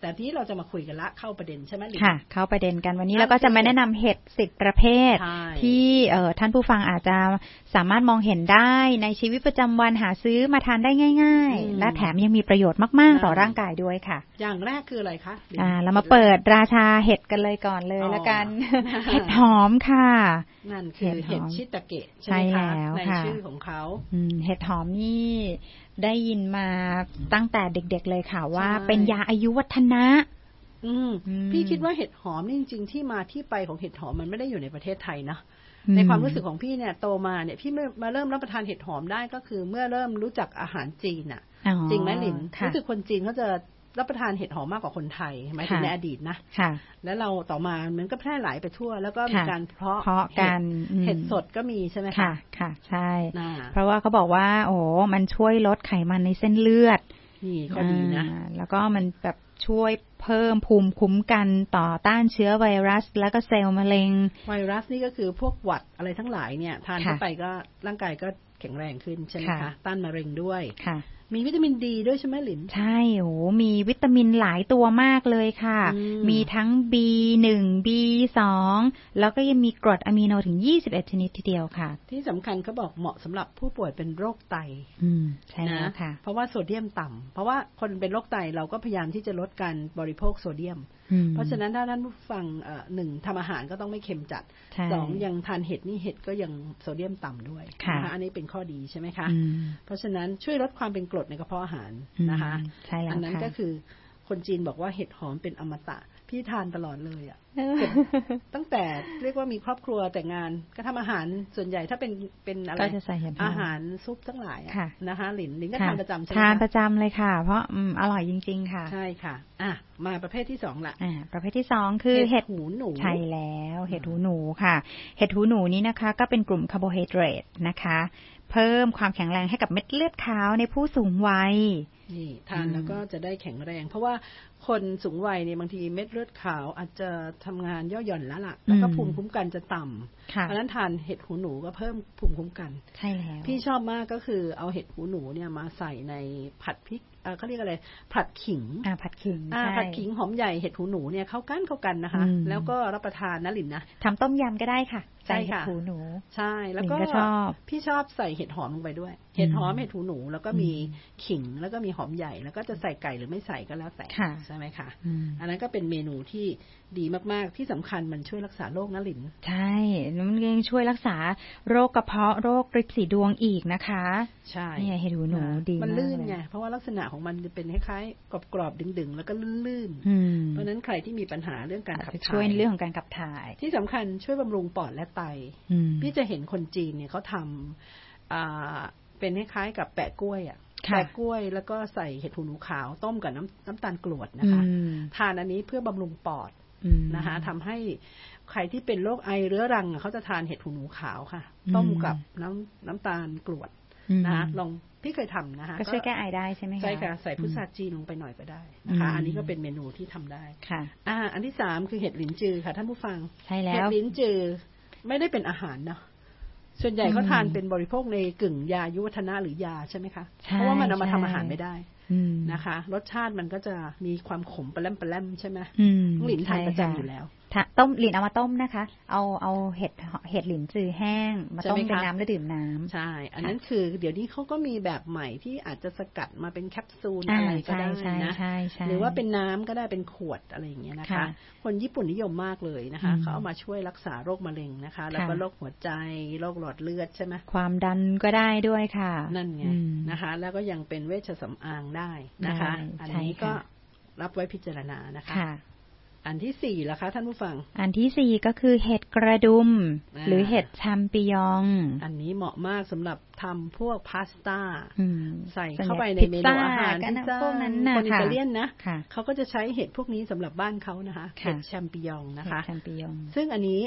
แต่ที่เราจะมาคุยกันละเข้าประเด็นใช่ไหมลิค่ะเข้าประเด็นกันวันนี้เราก็จะมาแนะนำเห็ด10ประเภทที่ท่านผู้ฟังอาจจะสามารถมองเห็นได้ในชีวิตประจำวันหาซื้อมาทานได้ง่ายๆและแถมยังมีประโยชน์มากๆต่อร่างกายด้วยค่ะอย่างแรกคืออะไรคะเรามาเปิดราชาเห็ดกันเลยก่อนเลยละกันเห็ดหอมค่ะนั่นคือเห็ดชิตาเกะใช่ไหมคะในชื่อของเขาเห็ดหอมนี่ได้ยินมาตั้งแต่เด็กๆเลยค่ะว่าเป็นยาอายุวัฒนะพี่คิดว่าเห็ดหอมนี่จริงๆที่มาที่ไปของเห็ดหอมมันไม่ได้อยู่ในประเทศไทยนะในความรู้สึกของพี่เนี่ยโตมาเนี่ยพี่มาเริ่มรับประทานเห็ดหอมได้ก็คือเมื่อเริ่มรู้จักอาหารจีนอ่ะจริงไหมหลินรู้สึกคนจีนเขาจะรับประทานเห็ดหอมมากกว่าคนไทยหมายถึงในอดีตนะแล้วเราต่อมามันก็แพร่หลายไปทั่วแล้วก็มีการเพาะกันเห็ดสดก็มีใช่ไหมคะค่ะใช่เพราะว่าเขาบอกว่าโอ้มันช่วยลดไขมันในเส้นเลือดนี่ก็ดีนะแล้วก็มันแบบช่วยเพิ่มภูมิคุ้มกันต่อต้านเชื้อไวรัสแล้วก็เซลล์มะเร็งไวรัสนี่ก็คือพวกหวัดอะไรทั้งหลายเนี่ยทานเข้าไปก็ร่างกายก็แข็งแรงขึ้นใช่ไหมคะต้านมะเร็งด้วยมีวิตามินดีด้วยใช่ไหมหลินใช่โอ้มีวิตามินหลายตัวมากเลยค่ะมีทั้ง B1 B2 แล้วก็ยังมีกรดอะมิโนถึง21ชนิดทีเดียวค่ะที่สำคัญเขาบอกเหมาะสำหรับผู้ป่วยเป็นโรคไตใช่แล้วค่ะเพราะว่าโซเดียมต่ำเพราะว่าคนเป็นโรคไตเราก็พยายามที่จะลดการบริโภคโซเดียมเพราะฉะนั้นถ้าท่านผู้ฟัง1ทำอาหารก็ต้องไม่เค็มจัด2ยังทานเห็ดนี่เห็ดก็ยังโซเดียมต่ำด้วยนะคะอันนี้เป็นข้อดีใช่ไหมคะเพราะฉะนั้นช่วยลดความเป็นกรดในกระเพาะอาหารนะคะอันนั้นก็คือคนจีนบอกว่าเห็ดหอมเป็นอมตะพี่ทานตลอดเลยอ่ะตั้งแต่เรียกว่ามีครอบครัวแต่งงานก็ทำอาหารส่วนใหญ่ถ้าเป็นอะไรอาหารซุปทั้งหลายนะคะหลินก็ทานประจำใช่ไหมทานประจำเลยค่ะเพราะอร่อยจริงๆค่ะใช่ค่ะมาประเภทที่2ละประเภทที่2คือเห็ดหูหนูใช่แล้วเห็ดหูหนูค่ะเห็ดหูหนูนี้นะคะก็เป็นกลุ่มคาร์โบไฮเดรตนะคะเพิ่มความแข็งแรงให้กับเม็ดเลือดขาวในผู้สูงวัยนี่ทานแล้วก็จะได้แข็งแรงเพราะว่าคนสูงวัยเนี่ยบางทีเม็ดเลือดขาวอาจจะทำงานย่อหย่อนแล้วล่ะแล้วก็ภูมิคุ้มกันจะต่ำเพราะนั้นทานเห็ดหูหนูก็เพิ่มภูมิคุ้มกันใช่แล้วพี่ชอบมากก็คือเอาเห็ดหูหนูเนี่ยมาใส่ในผัดพริกเขาเรียกอะไรผัดขิงผัดขิงผัดขิงหอมใหญ่เห็ดหูหนูเนี่ยเข้ากันนะคะแล้วก็รับประทานนะหลินนะทำต้มยำก็ได้ค่ะใส่เห็ดหูหนูใช่แล้วก็พี่ชอบใส่เห็ดหอมลงไปด้วยเห็ดหอมเห็ดหูหนูแล้วก็มีขิงแล้วก็มีหอมใหญ่แล้วก็จะใส่ไก่หรือไม่ใส่ก็แล้วแต่ใช่ไหมคะอันนั้นก็เป็นเมนูที่ดีมากๆที่สำคัญมันช่วยรักษาโรคนะหลินใช่มันยังช่วยรักษาโรคกระเพาะโรคริดสีดวงอีกนะคะใช่เนี่ยเห็ดหูหนูดีมันลื่นไงเพราะว่าลักษณะของมันเป็นคล้ายๆกรอบๆดึงๆแล้วก็ลื่นๆเพราะนั้นใครที่มีปัญหาเรื่องการขับถ่ายช่วยเรื่องของการขับถ่ายที่สำคัญช่วยบำรุงปอดและไตพี่จะเห็นคนจีนเนี่ยเขาทำเป็นคล้ายๆกับแปะกล้วยแปะกล้วยแล้วก็ใส่เห็ดหูหนูขาวต้มกับน้ำตาลกรวดนะคะทานอันนี้เพื่อบำรุงปอดนะคะทำให้ใครที่เป็นโรคไอเรื้อรังเขาจะทานเห็ดหูหนูขาวค่ะต้มกับน้ำตาลกรวดนะคะลองพี่เคยทำนะคะก็ช่วยแก้ไอได้ใช่ไหมคะใช่ค่ะใส่พุทราจีนลงไปหน่อยก็ได้นะคะอันนี้ก็เป็นเมนูที่ทำได้ค่ะอันที่3คือเห็ดหลินจือค่ะท่านผู้ฟังใช่แล้วเห็ดหลินจือไม่ได้เป็นอาหารเนาะส่วนใหญ่เขาทานเป็นบริโภคในกึ่งยายุวัฒนะหรือยาใช่ไหมคะเพราะว่ามันเอามาทำอาหารไม่ได้นะคะรสชาติมันก็จะมีความขมปลาแรมใช่ไหมหลินทานประจำอยู่แล้วต้มหลินเอามาต้มนะคะเอาเห็ดหลินจือแห้งมาต้มเป็นน้ำแล้วดื่มน้ำใช่อันนั้นคือเดี๋ยวนี้เขาก็มีแบบใหม่ที่อาจจะสกัดมาเป็นแคปซูลอะไรก็ได้นะหรือว่าเป็นน้ำก็ได้เป็นขวดอะไรอย่างเงี้ยนะคะคนญี่ปุ่นนิยมมากเลยนะคะเขาเอามาช่วยรักษาโรคมะเร็งนะคะแล้วก็โรคหัวใจโรคหลอดเลือดใช่ไหมความดันก็ได้ด้วยค่ะนั่นไงนะคะแล้วก็ยังเป็นเวชสำอางได้นะคะอันนี้ก็รับไว้พิจารณานะคะอันที่4ล่ะคะท่านผู้ฟังอันที่4ก็คือเห็ดกระดุมหรือเห็ดแชมปิญองอันนี้เหมาะมากสำหรับทำพวกพาสต้าใส่เข้าไปในเมนูอาหารพิซซ่าพวกนั้นนะคนอิตาเลียนนะเขาก็จะใช้เห็ดพวกนี้สำหรับบ้านเขานะคะเห็ดแชมปิญองนะคะซึ่งอันนี้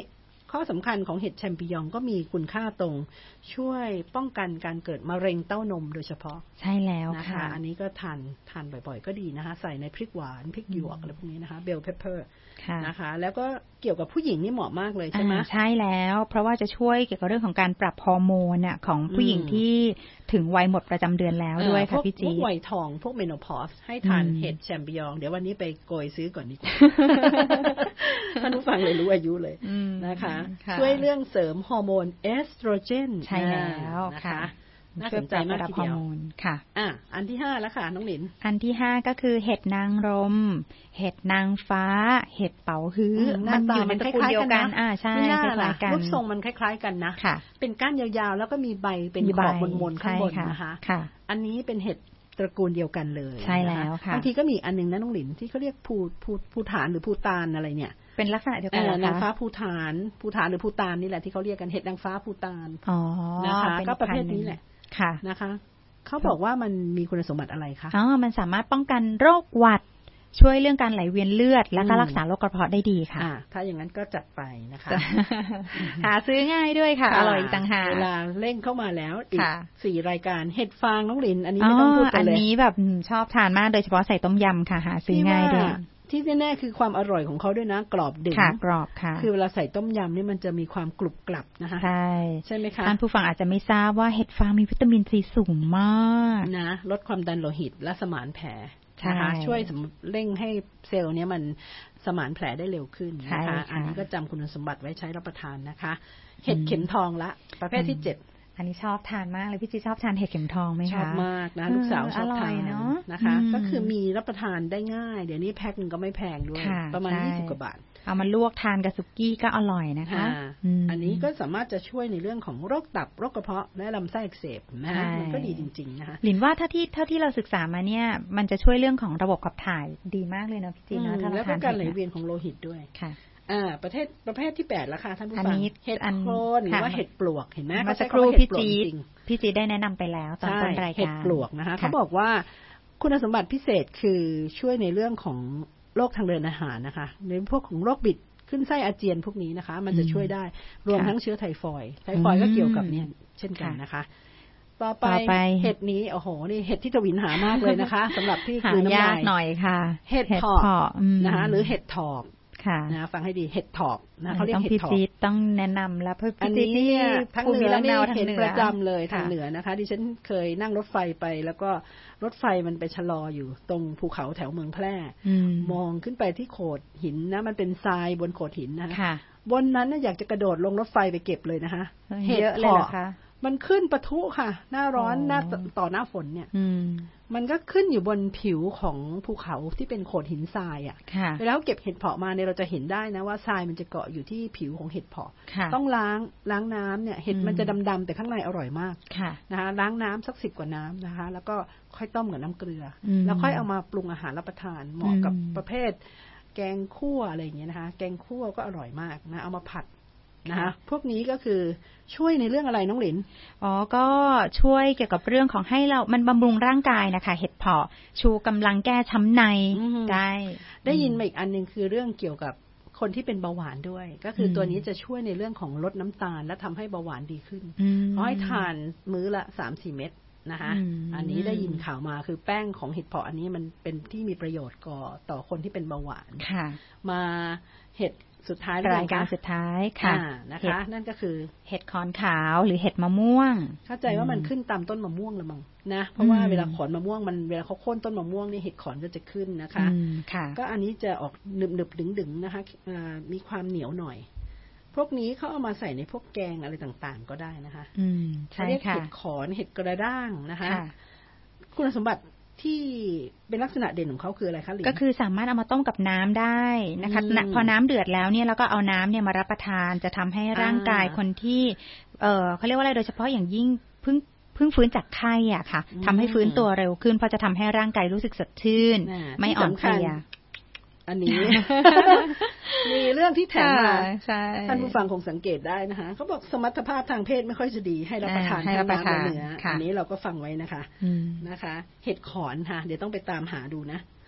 ข้อสำคัญของเห็ดแชมปิญองก็มีคุณค่าตรงช่วยป้องกันการเกิดมะเร็งเต้านมโดยเฉพาะใช่แล้วนะคะอันนี้ก็ทานบ่อยๆก็ดีนะคะใส่ในพริกหวานพริกหยวกอะไรพวกนี้นะคะเบลเพปเปอร์นะคะแล้วก็เกี่ยวกับผู้หญิงนี่เหมาะมากเลยใช่ไหมใช่แล้วเพราะว่าจะช่วยเกี่ยวกับเรื่องของการปรับฮอร์โมนของผู้หญิงที่ถึงวัยหมดประจำเดือนแล้วด้วยค่ะพี่จีพวกวัยทองพวกเมโนพอสให้ทานเห็ดแชมปิญองเดี๋ยววันนี้ไปโกยซื้อก่อนดีกว่าท่านผู้ฟังเลยรู้อายุเลยนะคะช่วยเรื่องเสริมฮอร์โมนเอสโตรเจนใช่แล้วนะคะน่าสนใจมากทีเดียวค่ะอันที่5แล้วค่ะน้องหลินอันที่5ก็คือเห็ดนางรมเห็ดนางฟ้าเห็ดเป๋าฮื้อมันอยู่ในตระกูลเดียวกันใช่คล้ายๆกันรูปทรงมันคล้ายๆกันนะเป็นก้านยาวๆแล้วก็มีใบเป็นขอบบนๆข้างบนนะคะอันนี้เป็นเห็ดตระกูลเดียวกันเลยใช่แล้วค่ะบางทีก็มีอันนึงนะน้องหลินที่เขาเรียกภูฐานหรือภูตานอะไรเนี่ยเป็นลักษณะเดียวกันนางฟ้าภูฐานหรือภูตานนี่แหละที่เขาเรียกกันเห็ดนางฟ้าภูตานนะคะก็ประเภทนี้แหละค่ะนะคะเขาบอกว่ามันมีคุณสมบัติอะไรคะมันสามารถป้องกันโรคหวัดช่วยเรื่องการไหลเวียนเลือดและก็รักษาโรคกระเพาะได้ดีค่ะถ้าอย่างนั้นก็จัดไปนะคะหาซื้อง่ายด้วยค่ะอร่อยต่างหากเวลาเร่งเข้ามาแล้วอีก4รายการเห็ดฟางน้องหลินอันนี้ไม่ต้องพูดกันเลยอันนี้แบบชอบทานมากโดยเฉพาะใส่ต้มยำค่ะหาซื้อง่ายด้วยที่แน่ๆคือความอร่อยของเขาด้วยนะกรอบดึงกรอบค่ะคือเวลาใส่ต้มยำนี่มันจะมีความกรุบกรับนะคะใช่ไหมคะท่านผู้ฟังอาจจะไม่ทราบว่าเห็ดฟางมีวิตามินซีสูงมากนะลดความดันโลหิตและสมานแผลนะคะช่วยเร่งให้เซลล์นี้มันสมานแผลได้เร็วขึ้นนะคะอันนี้ก็จำคุณสมบัติไว้ใช้รับประทานนะคะเห็ดเข็มทองละประเภทที่7 อันนี้ชอบทานมากเลยพี่จีชอบทานเห็ดเข็มทองไหมคะชอบมากนะลูกสาวชอบทานนะคะก็คือมีรับประทานได้ง่ายเดี๋ยวนี้แพ็คนึงก็ไม่แพงด้วยประมาณ20 กว่าบาทเอามาลวกทานกับสุกี้ก็อร่อยนะคะอันนี้ก็สามารถจะช่วยในเรื่องของโรคตับโรคกระเพาะและลำไส้อักเสบนะมันก็ดีจริงๆนะคะหลินว่าเท่าที่เราศึกษามาเนี่ยมันจะช่วยเรื่องของระบบขับถ่ายดีมากเลยนะพี่จีนะแล้วก็การไหลเวียนของโลหิตด้วยค่ะประเภทที่8แล้วค่ะท่านผู้ฟังเห็ดโคนหรือว่าเห็ดปลวกเห็นไหมเมื่อสักครู่พี่จีได้แนะนำไปแล้วตอนต้นรายการเห็ดปลวกนะคะเขาบอกว่าคุณสมบัติพิเศษคือช่วยในเรื่องของโรคทางเดินอาหารนะคะในพวกของโรคบิดขึ้นไส้อาเจียนพวกนี้นะคะมันจะช่วยได้รวมทั้งเชื้อไทฟอยด์ก็เกี่ยวกับเนี่ยเช่นกันนะคะต่อไปเห็ดนี้โอ้โหนี่เห็ดที่ทวินหามากเลยนะคะสำหรับที่คือน้ำลายหน่อยค่ะเห็ดถอบนะคะหรือเห็ดถอบนะฟังให้ดีเห็ดถอบนะเขาเรียกเห็ดถอบต้องแนะนำแล้วเพื่ออันนี้เนี่ยทั้งเหนือนี่เห็นประจำเลยทางเหนือนะคะดิฉันเคยนั่งรถไฟไปแล้วก็รถไฟมันไปชะลออยู่ตรงภูเขาแถวเมืองแพร่มองขึ้นไปที่โขดหินนะมันเป็นทรายบนโขดหินนะคะบนนั้นอยากจะกระโดดลงรถไฟไปเก็บเลยนะคะเห็ดถอบมันขึ้นปะทุค่ะหน้าร้อนต่อหน้าฝนเนี่ยมันก็ขึ้นอยู่บนผิวของภูเขาที่เป็นโขดหินทรายแล้วเก็บเห็ดเผาะมาเนี่ยเราจะเห็นได้นะว่าทรายมันจะเกาะอยู่ที่ผิวของเห็ดเผาะต้องล้างน้ำเนี่ยเห็ดมันจะดำๆแต่ข้างในอร่อยมากนะคะล้างน้ำสัก10 กว่าน้ำนะคะแล้วก็ค่อยต้มกับน้ำเกลือแล้วค่อยเอามาปรุงอาหารรับประทานเหมาะกับประเภทแกงคั่วอะไรอย่างเงี้ยนะคะแกงคั่วก็อร่อยมากนะเอามาผัดนะคะพวกนี้ก็คือช่วยในเรื่องอะไรน้องหลินก็ช่วยเกี่ยวกับเรื่องของให้เรามันบำรุงร่างกายนะคะเห็ดเผาะชูกำลังแก้ช้ำในได้ยินมาอีกอันนึงคือเรื่องเกี่ยวกับคนที่เป็นเบาหวานด้วยก็คือตัวนี้จะช่วยในเรื่องของลดน้ำตาลและทำให้เบาหวานดีขึ้นเขาให้ทานมื้อละ 3-4 เม็ดนะคะอันนี้ได้ยินข่าวมาคือแป้งของเห็ดเผาะอันนี้มันเป็นที่มีประโยชน์ต่อคนที่เป็นเบาหวานมาเห็ดสุดท้ายรายการสุดท้ายค่ะนะคะนั่นก็คือเห็ดขอนขาวหรือเห็ดมะม่วงเข้าใจว่ามันขึ้นตามต้นมะม่วงละมั้งนะเพราะว่าเวลาขอนมะม่วงมันเวลาเขาโค่นต้นมะม่วงนี่เห็ดขอนก็จะขึ้นนะคะก็อันนี้จะออกหนึบๆดึงๆนะคะมีความเหนียวหน่อยพวกนี้เขาเอามาใส่ในพวกแกงอะไรต่างๆก็ได้นะคะใช่ค่ะเห็ดขอนเห็ดกระด้างนะคะคุณสมบัติที่เป็นลักษณะเด่นของเขาคืออะไรคะก็คือสามารถเอามาต้มกับน้ำได้นะคะพอน้ำเดือดแล้วเนี่ยเราก็เอาน้ำเนี่ยมารับประทานจะทำให้ร่างกายคนที่เขาเรียกว่าอะไรโดยเฉพาะอย่างยิ่งเพิ่งฟื้นจากไข้อ่ะค่ะทำให้ฟื้นตัวเร็วขึ้นเพราะจะทำให้ร่างกายรู้สึกสดชื่นไม่อ่อนเพลียอันนี้ มีเรื่องที่แถมมาท่านผู้ฟังคงสังเกตได้นะคะเขาบอกสมรรถภาพทางเพศไม่ค่อยจะดีให้รับประทานน้ำและเนื้ออันนี้เราก็ฟังไว้นะคะเห็ดขอนค่ะเดี๋ยวต้องไปตามหาดูนะ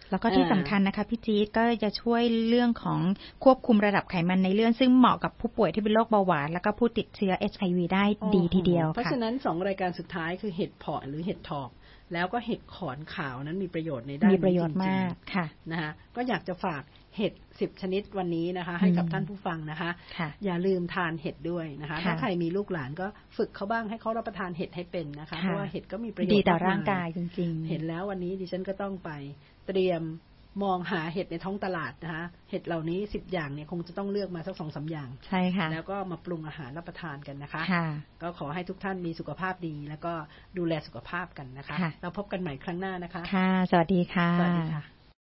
แล้วก็ที่สำคัญนะคะพี่จี๊ดก็จะช่วยเรื่องของควบคุมระดับไขมันในเลือดซึ่งเหมาะกับผู้ป่วยที่เป็นโรคเบาหวานแล้วก็ผู้ติดเชื้อ HIV ได้ดีทีเดียวค่ะเพราะฉะนั้น2รายการสุดท้ายคือเห็ดเผาะหรือเห็ดถอบแล้วก็เห็ดขอนขาวนั้นมีประโยชน์ในด้านนี้จริงๆมีประโยชน์มากค่ะนะคะก็อยากจะฝากเห็ด10ชนิดวันนี้นะคะให้กับท่านผู้ฟังนะคะอย่าลืมทานเห็ดด้วยนะคะถ้าใครมีลูกหลานก็ฝึกเขาบ้างให้เขารับประทานเห็ดให้เป็นนะคะเพราะว่าเห็ดก็มีประโยชน์ดีต่อร่างกายจริงๆเห็นแล้ววันนี้ดิฉันก็ต้องไปเตรียมมองหาเห็ดในท้องตลาดนะคะเห็ดเหล่านี้10อย่างเนี่ยคงจะต้องเลือกมาสัก 2-3 อย่างใช่ค่ะแล้วก็มาปรุงอาหารรับประทานกันนะคะก็ขอให้ทุกท่านมีสุขภาพดีแล้วก็ดูแลสุขภาพกันนะคะเราพบกันใหม่ครั้งหน้านะคะค่ะสวัสดีค่ะสวัสดีค่ะ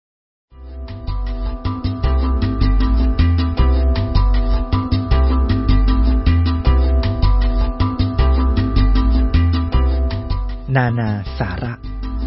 นานาสาระ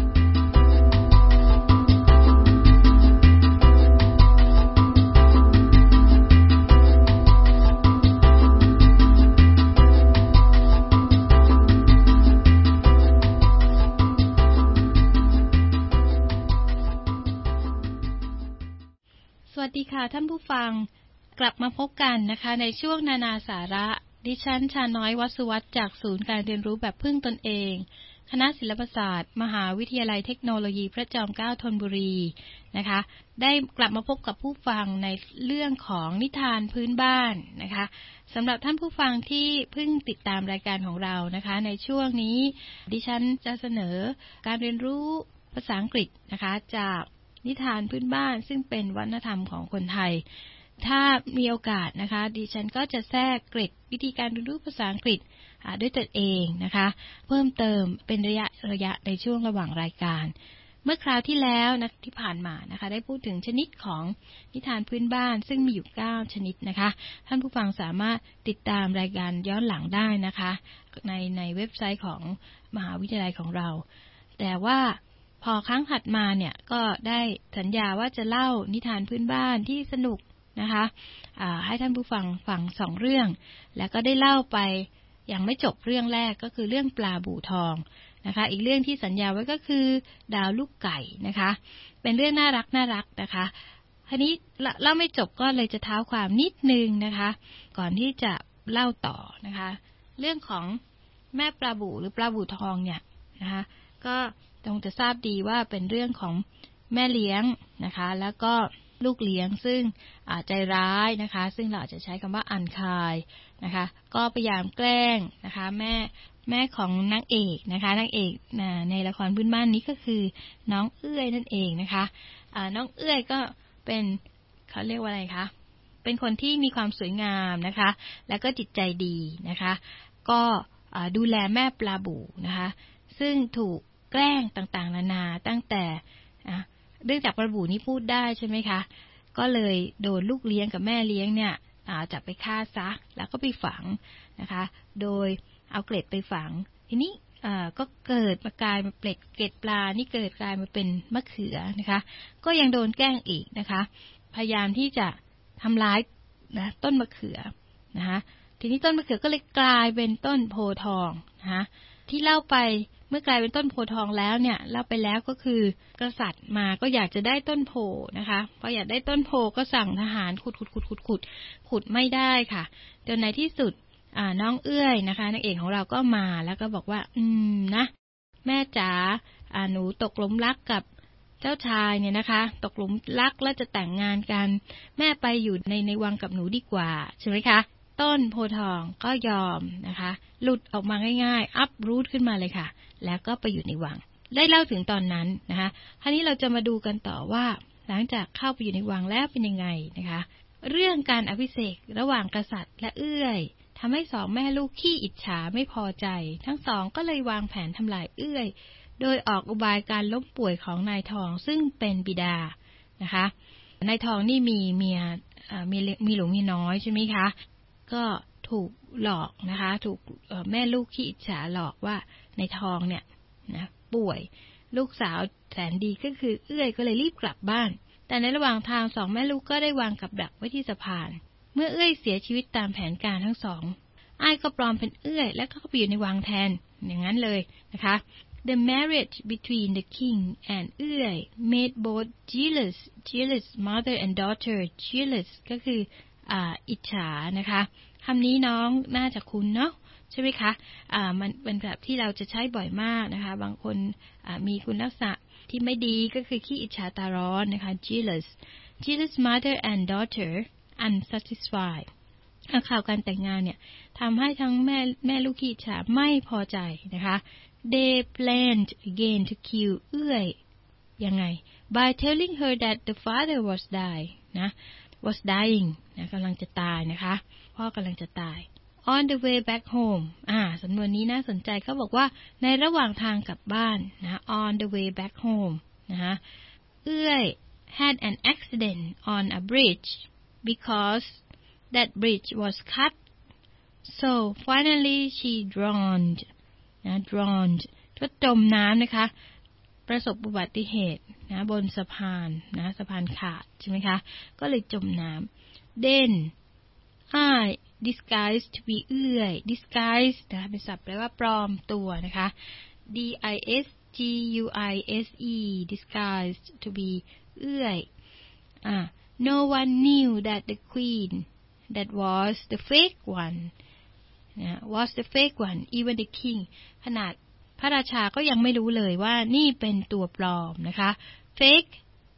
สวัสดีค่ะท่านผู้ฟังกลับมาพบกันนะคะในช่วงนานาสาระดิฉันชาน้อยวัสุวัฒน์จากศูนย์การเรียนรู้แบบพึ่งตนเองคณะศิลปศาสตร์มหาวิทยาลัยเทคโนโลยีพระจอมเกล้าธนบุรีนะคะได้กลับมาพบกับผู้ฟังในเรื่องของนิทานพื้นบ้านนะคะสำหรับท่านผู้ฟังที่เพิ่งติดตามรายการของเรานะคะในช่วงนี้ดิฉันจะเสนอการเรียนรู้ภาษาอังกฤษนะคะจากนิทานพื้นบ้านซึ่งเป็นวัฒนธรรมของคนไทยถ้ามีโอกาสนะคะดิฉันก็จะแทรกเกร็ดวิธีการเรียนรู้ภาษาอังกฤษด้วยตนเองนะคะเพิ่มเติมเป็นระยะในช่วงระหว่างรายการเมื่อคราวที่แล้วนะที่ผ่านมานะคะได้พูดถึงชนิดของนิทานพื้นบ้านซึ่งมีอยู่9ชนิดนะคะท่านผู้ฟังสามารถติดตามรายการย้อนหลังได้นะคะในเว็บไซต์ของมหาวิทยาลัยของเราแต่ว่าพอครั้งถัดมาเนี่ยก็ได้สัญญาว่าจะเล่านิทานพื้นบ้านที่สนุกนะคะให้ท่านผู้ฟังฟัง2เรื่องแล้วก็ได้เล่าไปยังไม่จบเรื่องแรกก็คือเรื่องปลาบู่ทองนะคะอีกเรื่องที่สัญญาไว้ก็คือดาวลูกไก่นะคะเป็นเรื่องน่ารักนะคะทีนี้เล่าไม่จบก็เลยจะเท้าความนิดนึงนะคะก่อนที่จะเล่าต่อนะคะเรื่องของแม่ปลาบู่หรือปลาบู่ทองเนี่ยนะคะก็คงจะทราบดีว่าเป็นเรื่องของแม่เลี้ยงนะคะแล้วก็ลูกเลี้ยงซึ่งใจร้ายนะคะซึ่งเราอาจจะใช้คำว่าอันคายนะคะก็พยายามแกล้งนะคะแม่ของนางเอกนะคะนางเอกในละครพื้นบ้านนี้ก็คือน้องเอื้อยนั่นเองนะคะน้องเอื้อยก็เป็นเขาเรียกว่าอะไรคะเป็นคนที่มีความสวยงามนะคะแล้วก็จิตใจดีนะคะก็ดูแลแม่ปลาบู่นะคะซึ่งถูกแกล้งต่างๆนานาตั้งแต่เรื่องจากปลาบู่นี้พูดได้ใช่ไหมคะก็เลยโดนลูกเลี้ยงกับแม่เลี้ยงเนี่ยจับไปฆ่าซะแล้วก็ไปฝังนะคะโดยเอาเกล็ดไปฝังทีนี้ก็เกิดมากลายมาเกล็ดปลานี่เกิดกลายมาเป็นมะเขือนะคะก็ยังโดนแกล้งอีกนะคะพยายามที่จะทำร้ายนะต้นมะเขือนะคะทีนี้ต้นมะเขือก็เลยกลายเป็นต้นโพธิ์ทองนะคะที่เล่าไปเมื่อกลายเป็นต้นโพธิ์ทองแล้วเนี่ยเล่าไปแล้วก็คือกษัตริย์มาก็อยากจะได้ต้นโพนะคะพออยากได้ต้นโพก็สั่งทหารขุดไม่ได้ค่ะจนในที่สุดน้องเอื้อยนะคะนางเอกของเราก็มาแล้วก็บอกว่านะแม่จ๋าหนูตกหลุมรักกับเจ้าชายเนี่ยนะคะตกหลุมรักแล้วจะแต่งงานกันแม่ไปอยู่ในวังกับหนูดีกว่าใช่ไหมคะต้นโพธิ์ทองก็ยอมนะคะหลุดออกมาง่ายๆอัพรูทขึ้นมาเลยค่ะแล้วก็ไปอยู่ในวังได้เล่าถึงตอนนั้นนะคะคราวนี้เราจะมาดูกันต่อว่าหลังจากเข้าไปอยู่ในวังแล้วเป็นยังไงนะคะเรื่องการอภิเษกระหว่างกษัตริย์และเอื้อยทำให้สองแม่ลูกขี้อิจฉาไม่พอใจทั้งสองก็เลยวางแผนทำลายเอื้อยโดยออกอุบายการล้มป่วยของนายทองซึ่งเป็นบิดานะคะนายทองนี่มีเมียมีหลวงมีน้อยใช่ไหมคะก็ถูกหลอกนะคะถูกแม่ลูกขี้อิจฉาหลอกว่าในทองเนี่ยนะป่วยลูกสาวแสนดีก็คือเอื้อยก็เลยรีบกลับบ้านแต่ในระหว่างทางสองแม่ลูกก็ได้วางกับดักไว้ที่สะพานเมื่อเอื้อยเสียชีวิตตามแผนการทั้งสองอ้ายก็ปลอมเป็นเอื้อยและก็ไปอยู่ในวังแทนอย่างนั้นเลยนะคะ The marriage between the king and เอื้อย made both jealous mother and daughter jealous ก็คืออิจฉานะคะคำนี้น้องน่าจะคุ้นเนาะใช่ไหมคะมันเป็นแบบที่เราจะใช้บ่อยมากนะคะบางคนมีคุณลักษณะที่ไม่ดีก็คือขี้อิจฉาตาร้อนนะคะ jealous mother and daughter unsatisfied ข่าวการแต่งงานเนี่ยทำให้ทั้งแม่ลูกขี้อิจฉาไม่พอใจนะคะ They planned again to kill เอื้อยยังไง by telling her that the father was dying นะกำลังจะตายนะคะพ่อกำลังจะตาย on the way back home สำนวนนี้น่าสนใจเขาบอกว่าในระหว่างทางกลับบ้านนะ on the way back home นะคะเอื้อย had an accident on a bridge because that bridge was cut so finally she drowned ก็จมน้ำนะคะประสบอุบัติเหตุนะบนสะพานนะสะพานขาดใช่ไหมคะก็เลยจมน้ำ then I disguised to be เอื้อย disguise นะเป็นศัพท์แปลว่าปลอมตัวนะคะ disguise disguised to be เอื้อยno one knew that the queen that was the fake one even the king ขนาดพระราชาก็ยังไม่รู้เลยว่านี่เป็นตัวปลอมนะคะ fake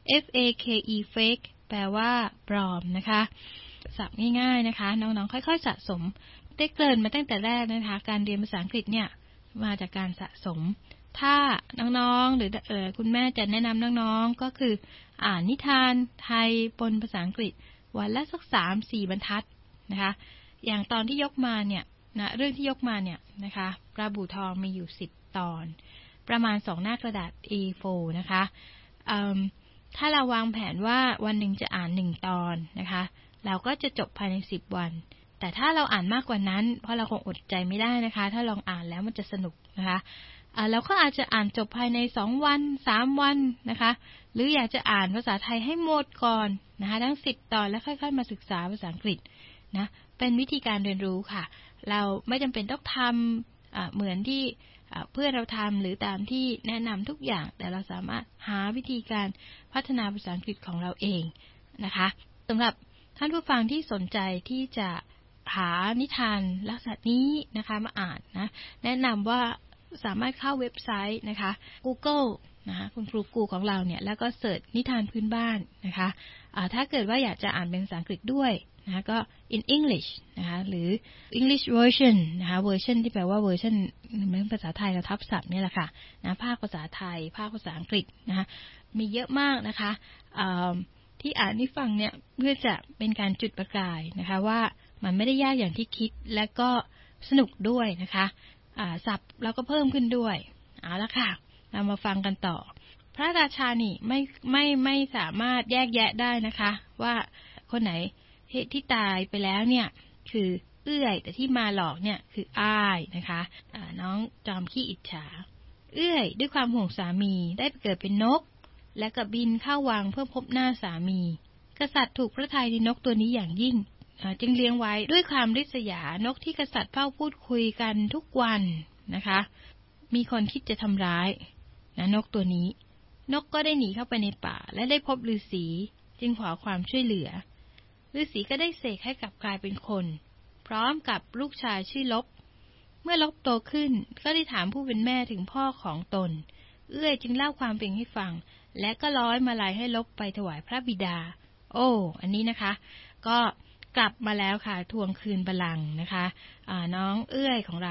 fake fake แปลว่าปลอมนะคะศัพท์ง่ายๆนะคะน้องๆค่อยๆสะสมได้เกริ่นมาตั้งแต่แรกนะคะการเรียนภาษาอังกฤษเนี่ยมาจากการสะสมถ้าน้องๆหรือคุณแม่จะแนะนำน้องๆก็คืออ่านนิทานไทยปนภาษาอังกฤษวันละสัก 3-4 บรรทัดนะคะอย่างตอนที่ยกมาเนี่ยนะเรื่องที่ยกมาเนี่ยนะคะปลาบู่ทองมีอยู่10ตอนประมาณ2หน้ากระดาษ A4 นะคะถ้าเราวางแผนว่าวันหนึ่งจะอ่าน1ตอนนะคะเราก็จะจบภายใน10วันแต่ถ้าเราอ่านมากกว่านั้นเพราะเราคงอดใจไม่ได้นะคะถ้าลองอ่านแล้วมันจะสนุกนะคะเราก็อาจจะอ่านจบภายใน2วัน3วันนะคะหรืออยากจะอ่านภาษาไทยให้หมดก่อนนะคะทั้ง10ตอนแล้วค่อยๆมาศึกษาภาษาอังกฤษนะเป็นวิธีการเรียนรู้ค่ะเราไม่จำเป็นต้องทำเหมือนที่เพื่อนเราทำหรือตามที่แนะนำทุกอย่างแต่เราสามารถหาวิธีการพัฒนาภาษาอังกฤษของเราเองนะคะสำหรับท่านผู้ฟังที่สนใจที่จะหานิทานลักษณะนี้นะคะมาอ่านนะแนะนำว่าสามารถเข้าเว็บไซต์นะคะ Google นะคะคุณครูกูของเราเนี่ยแล้วก็เสิร์ชนิทานพื้นบ้านนะคะถ้าเกิดว่าอยากจะอ่านเป็นภาษาอังกฤษด้วยนะก็ in English นะคะหรือ English version นะคะเวอร์ชันที่แปลว่าเวอร์ชันเหมือนภาษาไทยเราทับศัพท์นี่แหละค่ะนะภาคภาษาไทยภาคภาษาอังกฤษนะคะมีเยอะมากนะคะที่อ่านที่ฟังเนี่ยเพื่อจะเป็นการจุดประกายนะคะว่ามันไม่ได้ยากอย่างที่คิดและก็สนุกด้วยนะคะศัพท์เราก็เพิ่มขึ้นด้วยเอาละค่ะเรามาฟังกันต่อพระราชานี่ไม่สามารถแยกแยะได้นะคะว่าคนไหนที่ตายไปแล้วเนี่ยคือเอื้อยแต่ที่มาหลอกเนี่ยคืออ้ายนะคะน้องจอมขี้อิจฉาเอื้อยด้วยความห่วงสามีได้ไปเกิดเป็นนกและก็บินเข้าวังเพื่อพบหน้าสามีกษัตริย์ถูกพระทัยในนกตัวนี้อย่างยิ่งจึงเลี้ยงไว้ด้วยความริษยานกที่กษัตริย์เฝ้าพูดคุยกันทุกวันนะคะมีคนคิดจะทำร้ายนะนกตัวนี้นกก็ได้หนีเข้าไปในป่าและได้พบฤาษีจึงขอความช่วยเหลือฤาษีก็ได้เสกให้กลับกลายเป็นคนพร้อมกับลูกชายชื่อลบเมื่อลบโตขึ้นก็ได้ถามผู้เป็นแม่ถึงพ่อของตนเอื้อยจึงเล่าความเป็นให้ฟังและก็ร้อยมาลัยให้ลบไปถวายพระบิดาอันนี้นะคะก็กลับมาแล้วค่ะทวงคืนบัลลังก์นะคะน้องเอื้อยของเรา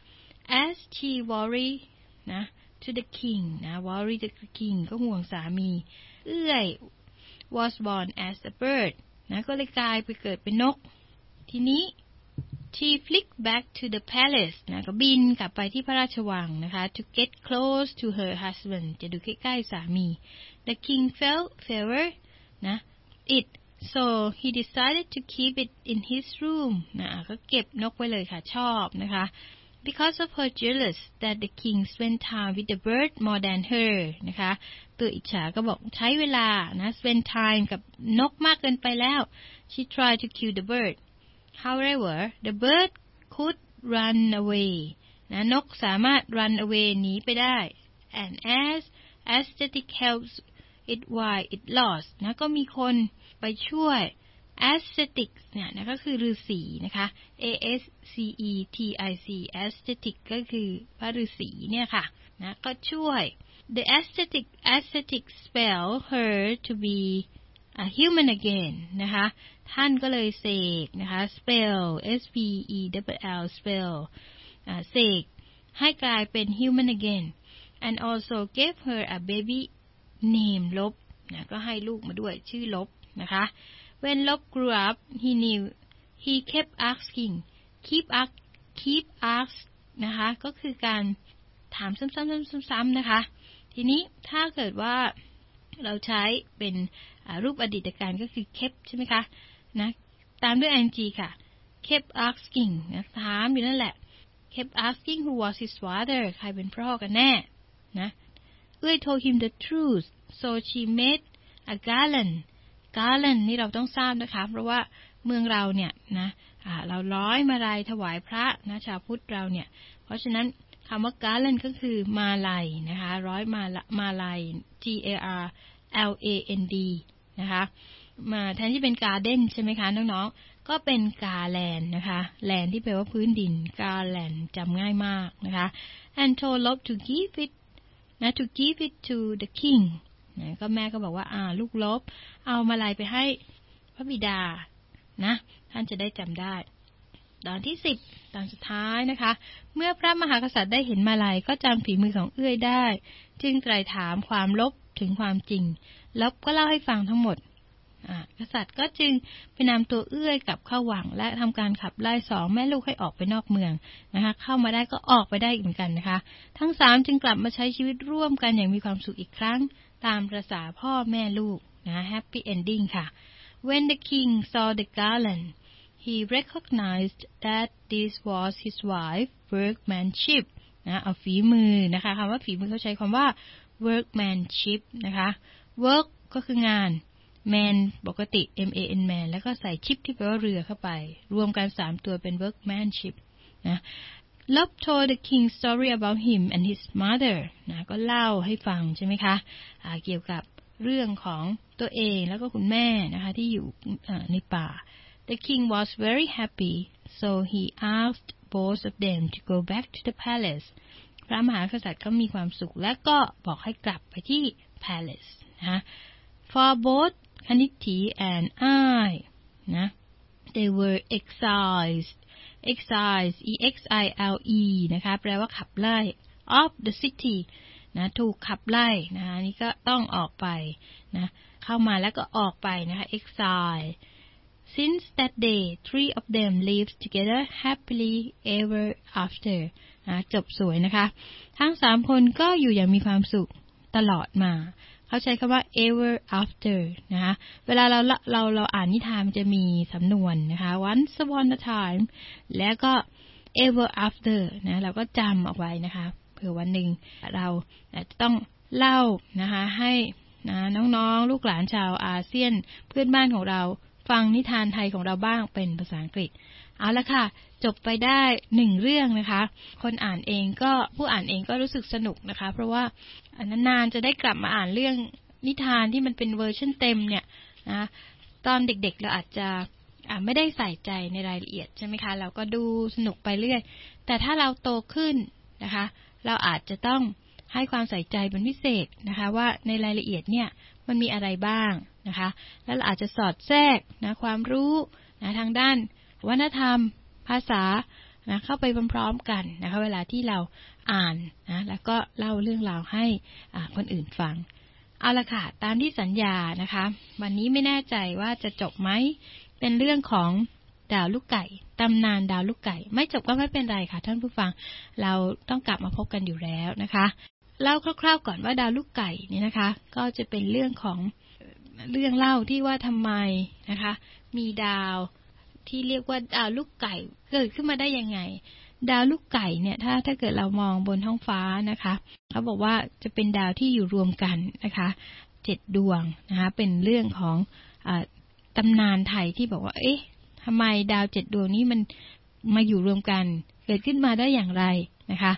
as she worry นะ to the king นะ worry to the king ก็ห่วงสามีเอื้อย was born as a bird นะก็เลยกลายไปเกิดเป็นนกทีนี้ she flew back to the palace นะก็บินกลับไปที่พระราชวังนะคะ to get close to her husband จะดูใกล้ๆสามี the king felt favor นะ it so he decided to keep it in his room นะก็เก็บนกไว้เลยค่ะชอบนะคะ because of her jealous that the king spent time with the bird more than her นะคะตัวอิจฉาก็บอกใช้เวลานะ spend time กับนกมากเกินไปแล้ว she tried to kill the bird however the bird could run away นะนกสามารถ run away หนีไปได้ and as aesthetic helps it while it lost นะก็มีคนไปช่วย aesthetic เนี่ยนะก็คือฤาษีนะคะ ASCETIC aesthetic ก็คือพระฤาษีเนี่ยค่ะนะก็ช่วย the aesthetic spell her to be a human again นะคะท่านก็เลยเสกนะคะ spell spell spell เสกให้กลายเป็น human again and also gave her a baby name ลบนะก็ให้ลูกมาด้วยชื่อลบนะคะ when ลบ grew up he kept asking keep ask นะคะก็คือการถามซ้ำๆนะคะทีนี้ถ้าเกิดว่าเราใช้เป็นรูปอดีตการก็คือ kept ใช่ไหมคะนะตามด้วย ing ค่ะ kept asking นะถามอยู่นั่นแหละ kept asking who was his father ใครเป็นพ่อกันแน่นะเอ้ย told him the truth so she made a garland นี่เราต้องทราบนะคะเพราะว่าเมืองเราเนี่ยนะเราร้อยมาลัยถวายพระนะชาวพุทธเราเนี่ยเพราะฉะนั้นคำว่า garland ก็คือมาลัยนะคะร้อยมาลัย GARLAND นะคะมาแทนที่เป็น garden ใช่ไหมคะน้องๆก็เป็น garland นะคะแลนที่แปลว่าพื้นดิน garland จำง่ายมากนะคะ and told Lot to give it to the king นะก็แม่ก็บอกว่าลูกลบเอามาลัยไปให้พระบิดานะท่านจะได้จำได้ตอนที่10ตอนสุดท้ายนะคะเมื่อพระมหากษัตริย์ได้เห็นมาลัยก็จำฝีมือของเอื้อยได้จึงไตร่ถามความลบถึงความจริงลบก็เล่าให้ฟังทั้งหมดกษัตริย์ก็จึงไปนำตัวเอื้อยกลับเข้าวังและทำการขับไล่2แม่ลูกให้ออกไปนอกเมืองนะคะเข้ามาได้ก็ออกไปได้เหมือนกันนะคะทั้ง3จึงกลับมาใช้ชีวิตร่วมกันอย่างมีความสุขอีกครั้งตามประสาพ่อแม่ลูกนะ Happy Ending ค่ะ When the king saw the garland he recognized that this was his wife workmanship นะเอาฝีมือนะคะคำว่าฝีมือเขาใช้คำว่า workmanship นะคะ work ก็คืองานman ปกติ man man แล้วก็ใส่ ship ที่แปลว่าเรือเข้าไปรวมกัน3ตัวเป็น workmanship นะ Love told the king story about him and his mother นะก็เล่าให้ฟังใช่ไหมคะเกี่ยวกับเรื่องของตัวเองแล้วก็คุณแม่นะคะที่อยู่ในป่า The king was very happy so he asked both of them to go back to the palace พระมหากษัตริย์ก็มีความสุขและก็บอกให้กลับไปที่ palace นะ For both Kaniti and I นะ they were exiled EXILE นะคะแปลว่าขับไล่ of the city นะถูกขับไล่นะคะนี่ก็ต้องออกไปนะเข้ามาแล้วก็ออกไปนะคะ exile Since that day three of them lived together happily ever after นะจบสวยนะคะทั้ง3คนก็อยู่อย่างมีความสุขตลอดมาเขาใช้คำว่า ever after นะคะเวลาเราอ่านนิทานมันจะมีสำนวนนะคะ once upon a time แล้วก็ ever after นะเราก็จำเอาไว้นะคะเผื่อวันหนึ่งเราจะต้องเล่านะคะให้นะน้องๆลูกหลานชาวอาเซียนเพื่อนบ้านของเราฟังนิทานไทยของเราบ้างเป็นภาษาอังกฤษเอาละค่ะจบไปได้1เรื่องนะคะผู้อ่านเองก็รู้สึกสนุกนะคะเพราะว่านานๆจะได้กลับมาอ่านเรื่องนิทานที่มันเป็นเวอร์ชันเต็มเนี่ยนะตอนเด็กๆเราอาจจะไม่ได้ใส่ใจในรายละเอียดใช่ไหมคะเราก็ดูสนุกไปเรื่อยแต่ถ้าเราโตขึ้นนะคะเราอาจจะต้องให้ความใส่ใจเป็นพิเศษนะคะว่าในรายละเอียดเนี่ยมันมีอะไรบ้างนะคะแล้วเราอาจจะสอดแทรกนะความรู้นะทางด้านวัฒนธรรมภาษานะเข้าไปพร้อมๆกันนะคะเวลาที่เราอ่านนะแล้วก็เล่าเรื่องราวให้คนอื่นฟังเอาละค่ะตามที่สัญญานะคะวันนี้ไม่แน่ใจว่าจะจบไหมเป็นเรื่องของดาวลูกไก่ตำนานดาวลูกไก่ไม่จบก็ไม่เป็นไรค่ะท่านผู้ฟังเราต้องกลับมาพบกันอยู่แล้วนะคะเล่าคร่าวๆก่อนว่าดาวลูกไก่นี่นะคะก็จะเป็นเรื่องของเรื่องเล่าที่ว่าทำไมนะคะมีดาวที่เรียกว่าดาวลูกไก่เกิดขึ้นมาได้ยังไงดาวลูกไก่เนี่ยถ้าเกิดเรามองบนท้องฟ้านะคะเขาบอกว่าจะเป็นดาวที่อยู่รวมกันนะคะ7ดวงนะคะเป็นเรื่องของตำนานไทยที่บอกว่าเอ๊ะทำไมดาว7ดวงนี้มันมาอยู่รวมกันเกิดขึ้นมาได้อย่างไรนะคะ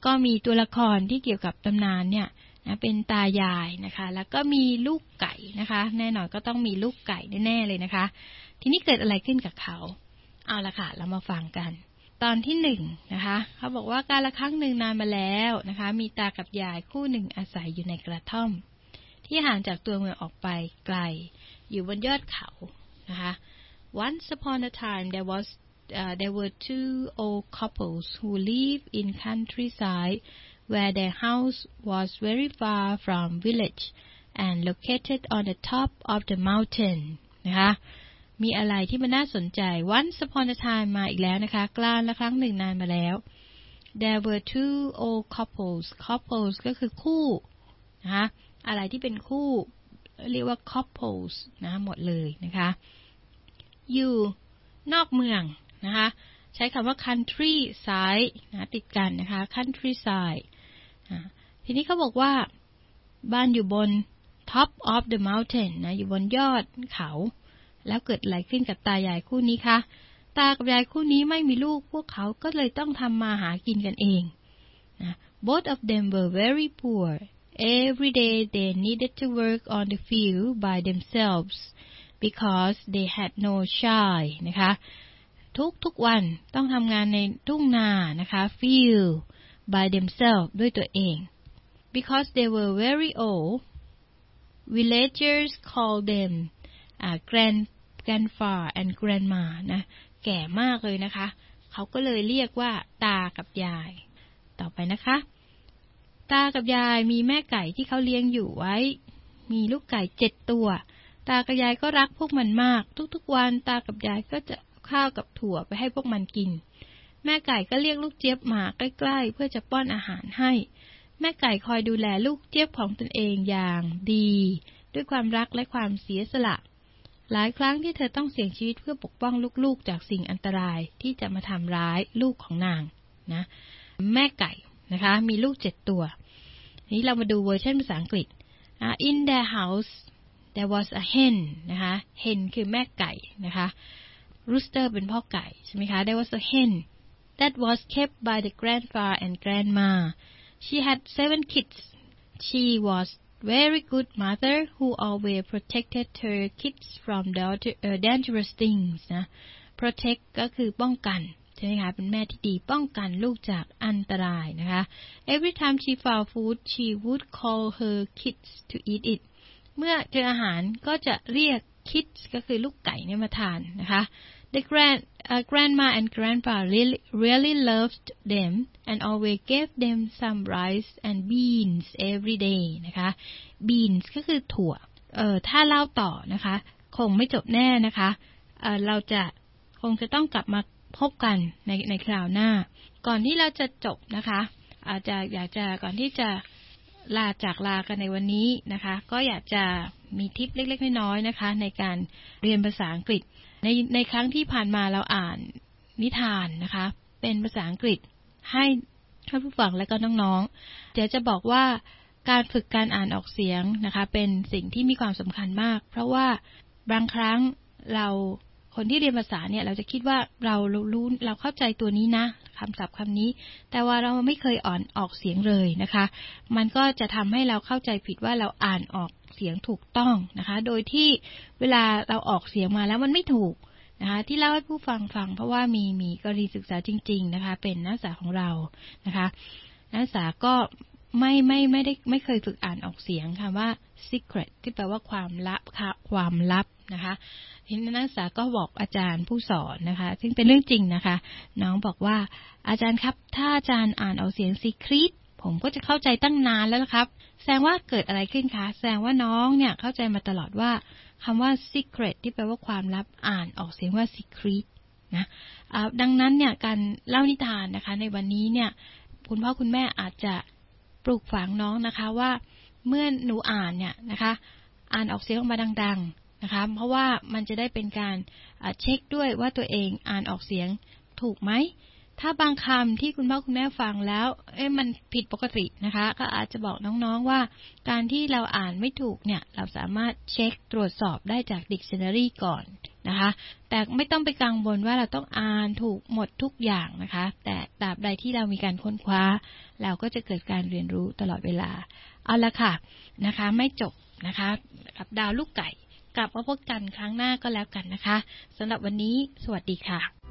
ก็มีตัวละครที่เกี่ยวกับตำนานเนี่ยนะเป็นตายายนะคะแล้วก็มีลูกไก่นะคะแน่นอนก็ต้องมีลูกไก่แน่ๆเลยนะคะทีนี้เกิดอะไรขึ้นกับเขาเอาละค่ะเรามาฟังกันตอนที่1นะคะเขาบอกว่าการละครั้งหนึ่งนานมาแล้วนะคะมีตากับยายคู่หนึ่งอาศัยอยู่ในกระท่อมที่ห่างจากตัวเมืองออกไปไกลอยู่บนยอดเขานะคะ Once upon a time there were two old couples who lived in countryside where their house was very far from village and located on the top of the mountain นะคะมีอะไรที่มันน่าสนใจ Once upon a time มาอีกแล้วนะคะกลางละครั้งหนึ่งนานมาแล้ว There were two old couples ก็คือคู่นะคะอะไรที่เป็นคู่เรียกว่า couples นะหมดเลยนะคะอยู่นอกเมืองนะคะใช้คำว่า countryside นะติดกันนะคะ countryside ทีนี้เขาบอกว่าบ้านอยู่บน top of the mountain นะอยู่บนยอดเขาแล้วเกิดอะไรขึ้นกับตายายคู่นี้คะตากับยายคู่นี้ไม่มีลูกพวกเขาก็เลยต้องทำมาหากินกันเองนะ Both of them were very poor. Every day they needed to work on the field by themselves because they had no child นะคะทุกวันต้องทำงานในทุ่งนานะคะ field by themselves ด้วยตัวเอง because they were very old villagers called them grandpa and grandma นะแก่มากเลยนะคะเขาก็เลยเรียกว่าตากับยายต่อไปนะคะตากับยายมีแม่ไก่ที่เขาเลี้ยงอยู่ไว้มีลูกไก่7ตัวตากับยายก็รักพวกมันมากทุกๆวันตากับยายก็จะข้าวกับถั่วไปให้พวกมันกินแม่ไก่ก็เรียกลูกเจี๊ยบมาใกล้ๆเพื่อจะป้อนอาหารให้แม่ไก่คอยดูแลลูกเจี๊ยบของตนเองอย่างดีด้วยความรักและความเสียสละหลายครั้งที่เธอต้องเสี่ยงชีวิตเพื่อปกป้องลูกๆจากสิ่งอันตรายที่จะมาทำร้ายลูกของนางนะแม่ไก่นะคะมีลูก7ตัวนี้เรามาดูเวอร์ชันภาษาอังกฤษIn their house there was a hen นะคะ hen คือแม่ไก่นะคะ rooster เป็นพ่อไก่ใช่ไหมคะ There was a hen that was kept by the grandpa and grandma she had 7 kids she was very good mother who always protected her kids from dangerous things นะ protect ก็คือป้องกันใช่ไหมคะเป็นแม่ที่ดีป้องกันลูกจากอันตรายนะคะ Every time she found food she would call her kids to eat it เมื่อเจออาหารก็จะเรียก kids ก็คือลูกไก่เนี่ยมาทานนะคะ The grandma and grandpa really loved them and always gave them some rice and beans every day นะคะ beans ก็คือถั่วถ้าเล่าต่อนะคะคงไม่จบแน่นะคะเราจะคงจะต้องกลับมาพบกันในคราวหน้าก่อนที่เราจะจบนะคะอยากจะก่อนที่จะลากันในวันนี้นะคะก็อยากจะมีทิปเล็กๆน้อยๆนะคะในการเรียนภาษาอังกฤษในครั้งที่ผ่านมาเราอ่านนิทานนะคะเป็นภาษาอังกฤษให้ท่านผู้ฟังและก็น้องๆเดี๋ยวจะบอกว่าการฝึกการอ่านออกเสียงนะคะเป็นสิ่งที่มีความสำคัญมากเพราะว่าบางครั้งคนที่เรียนภาษาเนี่ยเราจะคิดว่าเรารู้เราเข้าใจตัวนี้นะคำศัพท์คำนี้แต่ว่าเราไม่เคยอ่านออกเสียงเลยนะคะมันก็จะทำให้เราเข้าใจผิดว่าเราอ่านออกเสียงถูกต้องนะคะโดยที่เวลาเราออกเสียงมาแล้วมันไม่ถูกนะคะที่เล่าให้ผู้ฟังเพราะว่ามีกรณีศึกษาจริงๆนะคะเป็นนักศึกษาของเรานะคะนักศึกษาก็ไม่เคยฝึกอ่านออกเสียงค่ะว่า secret ที่แปลว่าความลับค่ะความลับนะคะทีนี้นักศึกษาก็บอกอาจารย์ผู้สอนนะคะซึ่งเป็นเรื่องจริงนะคะน้องบอกว่าอาจารย์ครับถ้าอาจารย์อ่านออกเสียง secret ผมก็จะเข้าใจตั้งนานแล้วนะครับแสดงว่าเกิดอะไรขึ้นคะแสดงว่าน้องเนี่ยเข้าใจมาตลอดว่าคำว่า secret ที่แปลว่าความลับอ่านออกเสียงว่า secret นะดังนั้นเนี่ยการเล่านิทานนะคะในวันนี้เนี่ยคุณพ่อคุณแม่อาจจะปลูกฝังน้องนะคะว่าเมื่อหนูอ่านเนี่ยนะคะอ่านออกเสียงออกมาดังๆนะคะเพราะว่ามันจะได้เป็นการเช็คด้วยว่าตัวเองอ่านออกเสียงถูกไหมถ้าบางคำที่คุณพ่อคุณแม่ฟังแล้วมันผิดปกตินะคะก็อาจจะบอกน้องๆว่าการที่เราอ่านไม่ถูกเนี่ยเราสามารถเช็คตรวจสอบได้จาก dictionary ก่อนนะคะแต่ไม่ต้องไปกังวลว่าเราต้องอ่านถูกหมดทุกอย่างนะคะแต่ตราบใดที่เรามีการค้นคว้าเราก็จะเกิดการเรียนรู้ตลอดเวลาเอาละค่ะนะคะไม่จบนะคะกับดาวลูกไก่กลับมาพบกันครั้งหน้าก็แล้วกันนะคะสำหรับวันนี้สวัสดีค่ะ